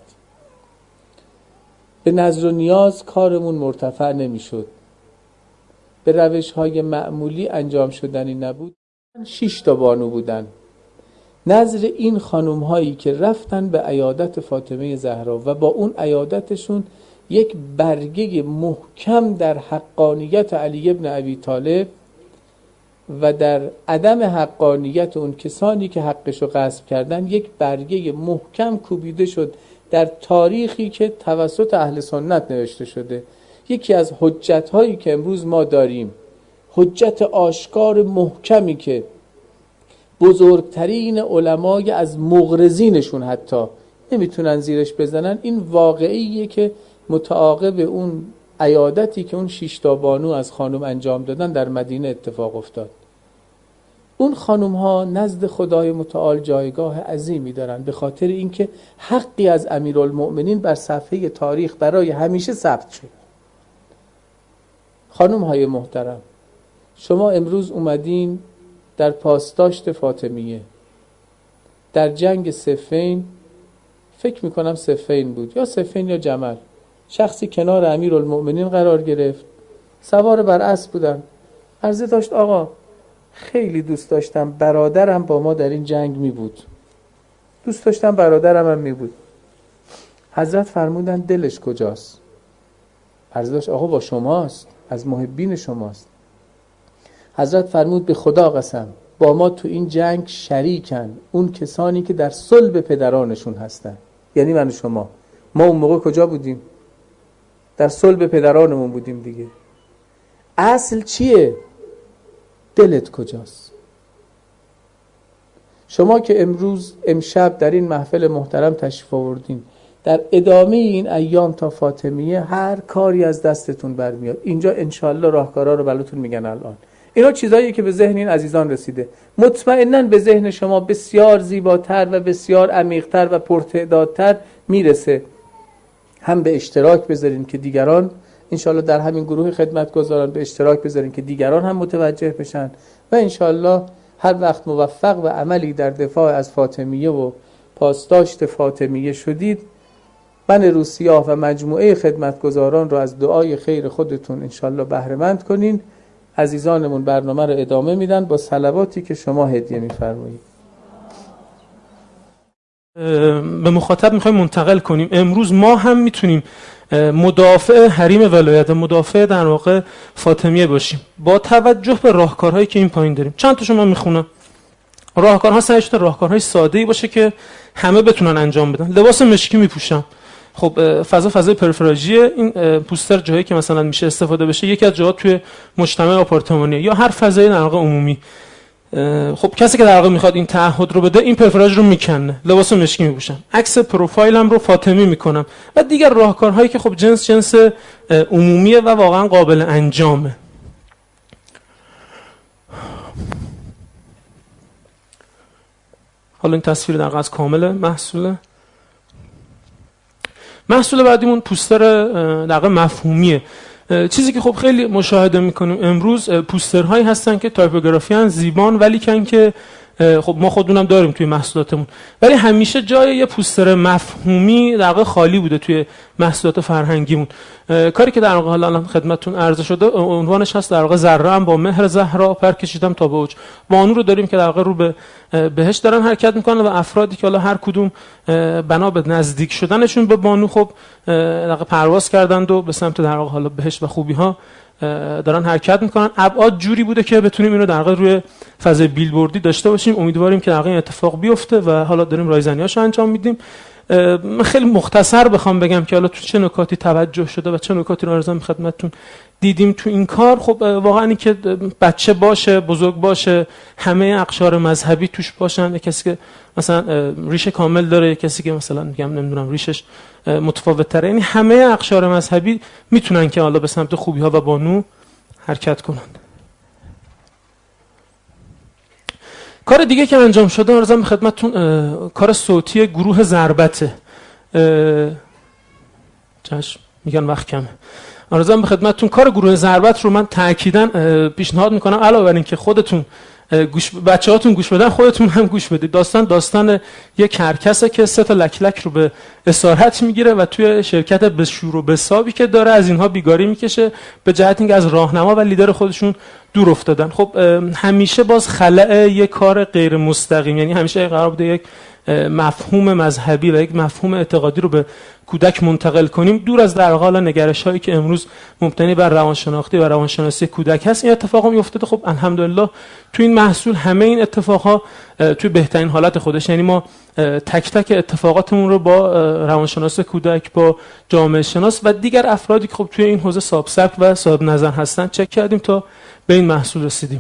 به نظر و نیاز کارمون مرتفع نمیشد، به روش های معمولی انجام شدنی نبود، شش تا بانو بودن. نظر این خانم هایی که رفتن به عیادت فاطمه زهرا و با اون عیادتشون یک برگه محکم در حقانیت علی ابن ابی طالب و در عدم حقانیت اون کسانی که حقشو غصب کردن یک برگه محکم کوبیده شد در تاریخی که توسط اهل سنت نوشته شده. یکی از حجت هایی که امروز ما داریم، حجت آشکار محکمی که بزرگترین علمای از مغرضینشون حتی نمیتونن زیرش بزنن، این واقعیه که متعاقب اون عیادتی که اون شش تا بانو از خانم انجام دادن در مدینه اتفاق افتاد. اون خانم ها نزد خدای متعال جایگاه عظیمی دارن به خاطر اینکه حقی از امیرالمؤمنین بر صفحه تاریخ برای همیشه ثبت شد. خانم های محترم، شما امروز اومدین در پاسداشت فاطمیه، در جنگ صفین، فکر میکنم صفین بود یا صفین یا جمل، شخصی کنار امیرالمؤمنین قرار گرفت، سوار بر اسب بودن، عرضه داشت آقا خیلی دوست داشتم برادرم با ما در این جنگ می بود، دوست داشتم برادرم هم می بود. حضرت فرمودن دلش کجاست؟ عرضه داشت آقا با شماست، از محبین شماست. حضرت فرمود به خدا قسم با ما تو این جنگ شریکن اون کسانی که در صلب پدرانشون هستن، یعنی من و شما. ما اون موقع کجا بودیم؟ در صلب پدرانمون بودیم دیگه. اصل چیه؟ دلت کجاست؟ شما که امروز امشب در این محفل محترم تشریف آوردین، در ادامه این ایام تا فاطمیه هر کاری از دستتون برمیاد. اینجا انشالله راهکارا رو براتون میگن الان. اینا چیزاییه که به ذهن این عزیزان رسیده. مطمئناً به ذهن شما بسیار زیباتر و بسیار عمیق‌تر و پرتعدادتر میرسه. هم به اشتراک بذارین که دیگران انشالله در همین گروه خدمتگزاران به اشتراک بذارین که دیگران هم متوجه بشن و انشالله هر وقت موفق و عملی در دفاع از فاطمیه و پاسداشت فاطمیه شدید، من روسیاه و مجموعه خدمتگزاران رو از دعای خیر خودتون انشالله بهره مند کنین. عزیزانمون برنامه رو ادامه میدن با صلواتی که شما هدیه میفرمایید.
به مخاطب میخوایم منتقل کنیم امروز ما هم میتونیم مدافع حریم ولایت، مدافع در واقع فاطمیه باشیم با توجه به راهکارهایی که این پایین داریم. چند تاشو من میخونم. راهکارها سعی شده راهکارهای ساده‌ای باشه که همه بتونن انجام بدن. لباس مشکی میپوشم. خب فضا فضای پرفراژیه، این پوستر جایی که مثلا میشه استفاده بشه یکی از جاها توی مجتمع آپارتمانی یا هر فضای در واقع عمومی. خب کسی که در واقع میخواد این تعهد رو بده این پرفراژ رو میکنه، لباس مشکی میپوشم، عکس پروفایلم رو فاطمی میکنم و دیگر راهکارهایی که خب جنس جنس عمومیه و واقعا قابل انجامه. حالا این تصویر در واقع از کامل محصوله. محصول بعدیمون پوستر در واقع مفهومیه. چیزی که خب خیلی مشاهده میکنیم امروز پوسترهایی هستن که تایپوگرافی ان زیبان ولی کن که خب ما خودمونم داریم توی محصولاتمون، ولی همیشه جای یه پوستر مفهومی در واقع خالی بوده توی محصولات فرهنگیمون. کاری که در واقع حالا خدمتتون عرضه شده عنوانش هست در واقع ذره ام با مهر زهرا پر کشیدم تا به اوج. بانو رو داریم که در واقع رو به بهش دارن حرکت میکنن و افرادی که حالا هر کدوم بنا به نزدیک شدنشون به بانو خب در واقع پرواز کردند و به سمت در واقع حالا بهش و خوبی ها دارن حرکت میکنن. ابعاد جوری بوده که بتونیم اینو در واقع روی فضای بیلبوردی داشته باشیم. امیدواریم که در واقع این اتفاق بیفته و حالا داریم رایزنیاشو انجام میدیم. من خیلی مختصر بخوام بگم که حالا تو چه نکاتی توجه شده و چه نکاتی رو ارزم خدمتتون دیدیم تو این کار. خب واقعا این که بچه باشه، بزرگ باشه، همه اقشار مذهبی توش باشن، کسی که مثلا ریشه کامل داره، کسی که مثلا میگم نمیدونم ریشش متفاوت تره، یعنی همه اقشار مذهبی میتونن که حالا به سمت خوبی ها و بانو حرکت کنن. کار دیگه که انجام شده ارزم به خدمتتون کار صوتی گروه ضربته. چشم میگن وقت کمه. ارزم به خدمتتون کار گروه ضربت رو من تاکیداً پیشنهاد میکنم علاوه بر اینکه خودتون گوش بچه‌هاتون گوش بدن خودتون هم گوش بدید. داستان داستان یک کرکسه که سه تا لک لک رو به اسارت میگیره و توی شرکت به شور و بسابی که داره از اینها بیگاری میکشه به جهت اینکه از راهنما و لیدر خودشون دور افتادن. خب همیشه باز خلأ یک کار غیر مستقیم، یعنی همیشه قرار بوده یک مفهوم مذهبی و یک مفهوم اعتقادی رو به کودک منتقل کنیم، دور از در حال نگرش هایی که امروز مبتنی بر روانشناختی و روانشناسی کودک هست، این اتفاق هم افتاده. خب الحمدلله تو این محصول همه این اتفاقها توی بهترین حالت خودش، یعنی ما تک تک اتفاقاتمون رو با روانشناس کودک، با جامعه شناس و دیگر افرادی که خب توی این حوزه صاحب سبک و صاحب نظر هستن چک کردیم تا به این محصول رسیدیم.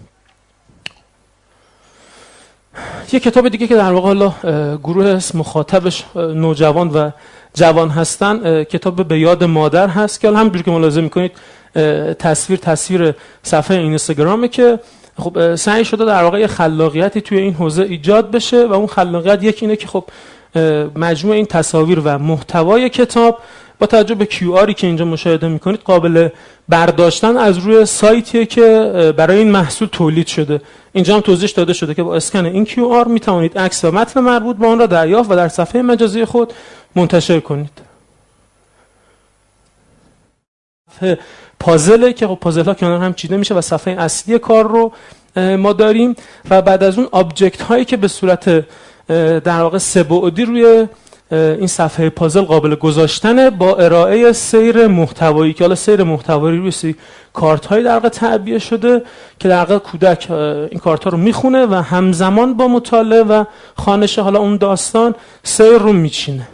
یه کتاب دیگه که در واقع حالا گروه مخاطبش نوجوان و جوان هستن، کتاب به یاد مادر هست که همونجوری که ملاحظه میکنید تصویر تصویر صفحه اینستاگرامه که خب سعی شده در واقع خلاقیتی توی این حوزه ایجاد بشه و اون خلاقیت یکی اینه که خب مجموع این تصاویر و محتوای کتاب با توجه به کیو آری که اینجا مشاهده میکنید قابل برداشتن از روی سایتیه که برای این محصول تولید شده. اینجا هم توضیح داده شده که با اسکن این کیو آر میتوانید عکس و متن مربوط به آن را دریافت و در صفحه مجازی خود منتشر کنید. پازله که خب پازل ها کنار هم چیده میشه و صفحه اصلی کار رو ما داریم و بعد از اون آبجکت هایی که به صورت در واقع سه بعدی روی این صفحه پازل قابل گذاشتنه با ارائه سیر محتوایی که حالا سیر محتوایی روی سری کارت های در واقع تعبیه شده که در واقع کودک این کارت ها رو میخونه و همزمان با مطالعه و خوانش حالا اون داستان سیر رو میچینه.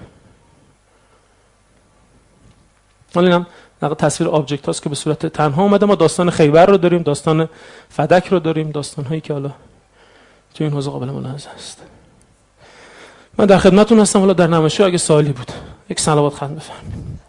حالا اینم در واقع تصویر آبجکت هاست که به صورت تنها اومده. ما داستان خیبر رو داریم، داستان فدک رو داریم، داستان هایی که حالا تو این حوزه قابل ملاحظه است. من در خدمتتون هستم. حالا در نمایشگاه اگه سوالی بود یک صلوات ختم بفرمایید.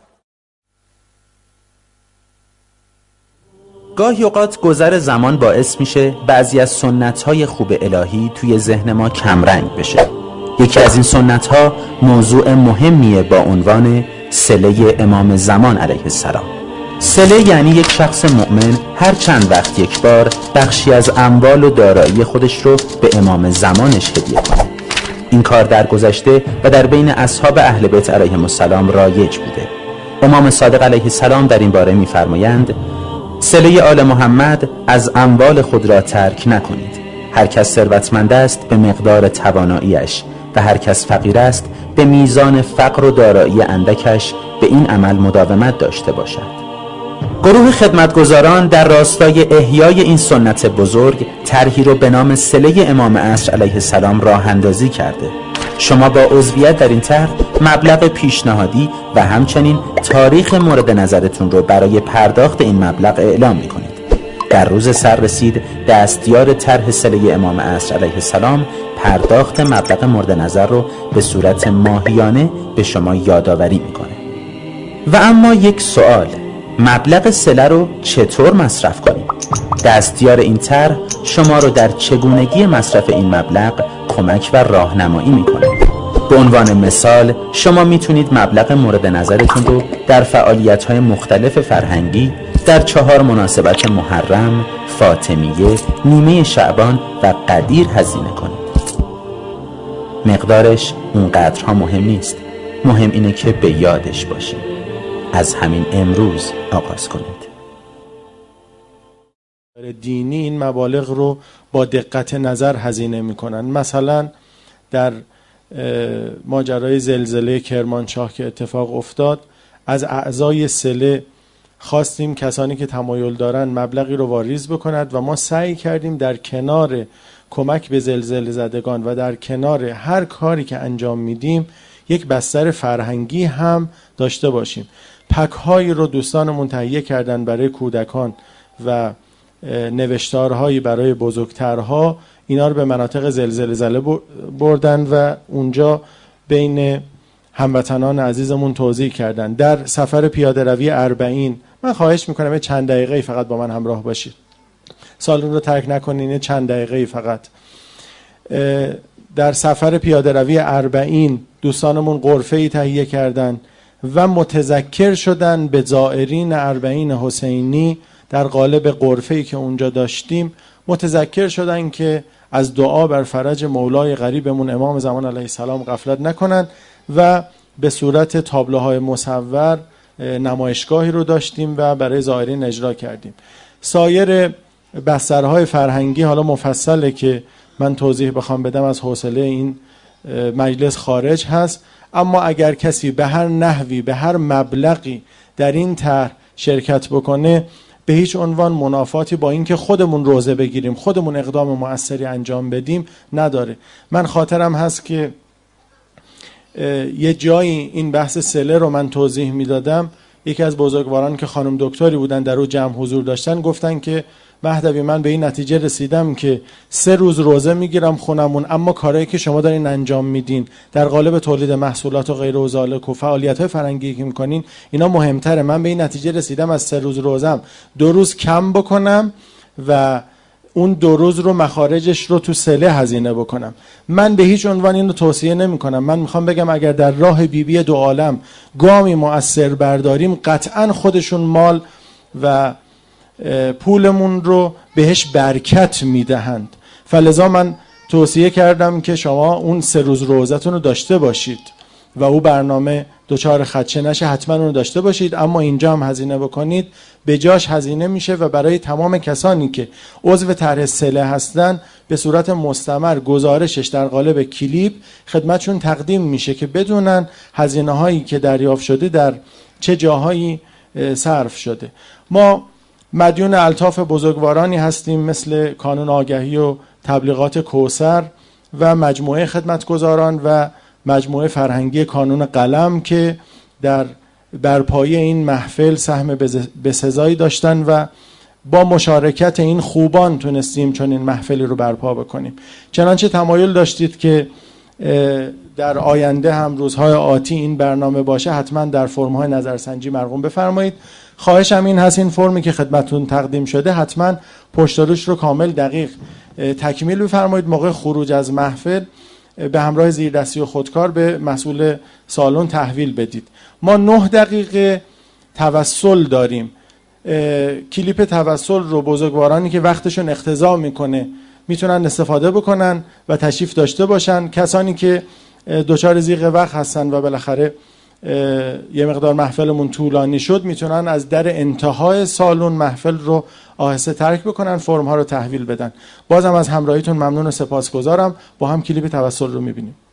گاهی اوقات گذر زمان باعث میشه بعضی از سنت‌های خوب الهی توی ذهن ما کمرنگ بشه. یکی از این سنت‌ها موضوع مهمیه با عنوان صله امام زمان علیه السلام. صله یعنی یک شخص مؤمن هر چند وقت یک بار بخشی از اموال و دارایی خودش رو به امام زمانش هدیه کنه. این کار در گذشته و در بین اصحاب اهل بیت علیهم السلام رایج بوده. امام صادق علیه السلام در این باره می‌فرمایند: صله آل محمد از اموال خود را ترک نکنید. هر کس ثروتمند است به مقدار تواناییش و هر کس فقیر است به میزان فقر و دارایی اندکش به این عمل مداومت داشته باشد. گروه خدمتگزاران در راستای احیای این سنت بزرگ طرحی رو به نام صله امام عصر علیه السلام راه اندازی کرده. شما با عضویت در این طرح مبلغ پیشنهادی و همچنین تاریخ مورد نظرتون رو برای پرداخت این مبلغ اعلام می‌کنید. در روز سررسید دستیار طرح صله امام عصر علیه السلام پرداخت مبلغ مورد نظر رو به صورت ماهیانه به شما یادآوری می‌کنه. و اما یک سوال: مبلغ صله رو چطور مصرف کنیم؟ دستیار این طرح شما رو در چگونگی مصرف این مبلغ کمک و راهنمایی میکنه. به عنوان مثال شما میتونید مبلغ مورد نظرتون رو در فعالیت‌های مختلف فرهنگی در چهار مناسبت محرم، فاطمیه، نیمه شعبان و قدیر هزینه کنید. مقدارش اونقدرها مهم نیست، مهم اینه که به یادش باشید. از همین امروز آغاز کنید.
دینی این مبالغ رو با دقت نظر هزینه میکنن. مثلا در ماجرای زلزله کرمانشاه که اتفاق افتاد، از اعضای صله خواستیم کسانی که تمایل دارن مبلغی رو واریز بکند و ما سعی کردیم در کنار کمک به زلزله زدگان و در کنار هر کاری که انجام میدیم یک بستر فرهنگی هم داشته باشیم. پک هایی رو دوستانمون تهیه کردن برای کودکان و نوشتارهایی برای بزرگترها، اینا رو به مناطق زلزله زده بردن و اونجا بین هموطنان عزیزمون توزیع کردن. در سفر پیاده روی اربعین، من خواهش میکنم یه چند دقیقه فقط با من همراه باشید، سالن رو ترک نکنین، چند دقیقه فقط. در سفر پیاده روی اربعین دوستانمون غرفه‌ای تهیه کردن و متذکر شدن به زائرین اربعین حسینی در قالب غرفه‌ای که اونجا داشتیم، متذکر شدن که از دعا بر فرج مولای غریبمون امام زمان علیه السلام غفلت نکنن و به صورت تابلوهای مصور نمایشگاهی رو داشتیم و برای زائرین اجرا کردیم. سایر بسترهای فرهنگی حالا مفصله که من توضیح بخوام بدم از حوصله این مجلس خارج هست. اما اگر کسی به هر نحوی به هر مبلغی در این طرح شرکت بکنه به هیچ عنوان منافاتی با اینکه خودمون روزه بگیریم، خودمون اقدام مؤثری انجام بدیم نداره. من خاطرم هست که یه جایی این بحث صله رو من توضیح میدادم، یکی از بزرگواران که خانم دکتری بودن در اون جمع حضور داشتن گفتن که مهدوی من به این نتیجه رسیدم که سه روز روزه میگیرم خونمون، اما کارهایی که شما دارین انجام میدین در قالب تولید محصولات و غیر و ذالک و فعالیت‌های فرهنگی که میکنین اینا مهمتره. من به این نتیجه رسیدم از سه روز روزم دو روز کم بکنم و اون دو روز رو مخارجش رو تو صله هزینه بکنم. من به هیچ عنوان اینو توصیه نمی کنم. من میخوام بگم اگر در راه بی بی دو عالم گامی مؤثر برداریم قطعا خودشون مال و پولمون رو بهش برکت میدهند. فلذا من توصیه کردم که شما اون سه روز روزتون رو داشته باشید و او برنامه دوچار خدشه نشه، حتما اون رو داشته باشید، اما اینجا هم هزینه بکنید به جاش هزینه میشه و برای تمام کسانی که عضو طرح صله هستن به صورت مستمر گزارشش در قالب کلیپ خدمتشون تقدیم میشه که بدونن هزینه هایی که دریافت شده در چه جاهایی صرف شده. ما مدیون الطاف بزرگوارانی هستیم مثل کانون آگهی و تبلیغات کوثر و مجموعه خدمتگزاران و مجموعه فرهنگی کانون قلم که در برپایی این محفل سهم بسزایی داشتن و با مشارکت این خوبان تونستیم چون این محفلی رو برپا بکنیم. چنانچه تمایل داشتید که در آینده هم روزهای آتی این برنامه باشه، حتما در فرم‌های نظرسنجی مرقوم بفرمایید. خواهشم این هست این فرمی که خدمتتون تقدیم شده حتما پشت و روش رو کامل دقیق تکمیل بفرمایید. موقع خروج از محفل به همراه زیردستی و خودکار به مسئول سالن تحویل بدید. ما نه دقیقه توسل داریم. کلیپ توسل رو بزرگوارانی که وقتشون اقتضا میکنه میتونن استفاده بکنن و تشریف داشته باشن. کسانی که دوچار زیغ وقت هستن و بالاخره یه مقدار محفلمون طولانی شد میتونن از در انتهای سالن محفل رو آهسته ترک بکنن، فرم ها رو تحویل بدن. بازم از همراهیتون ممنون و سپاسگزارم. با هم کلیپ توسل رو میبینیم.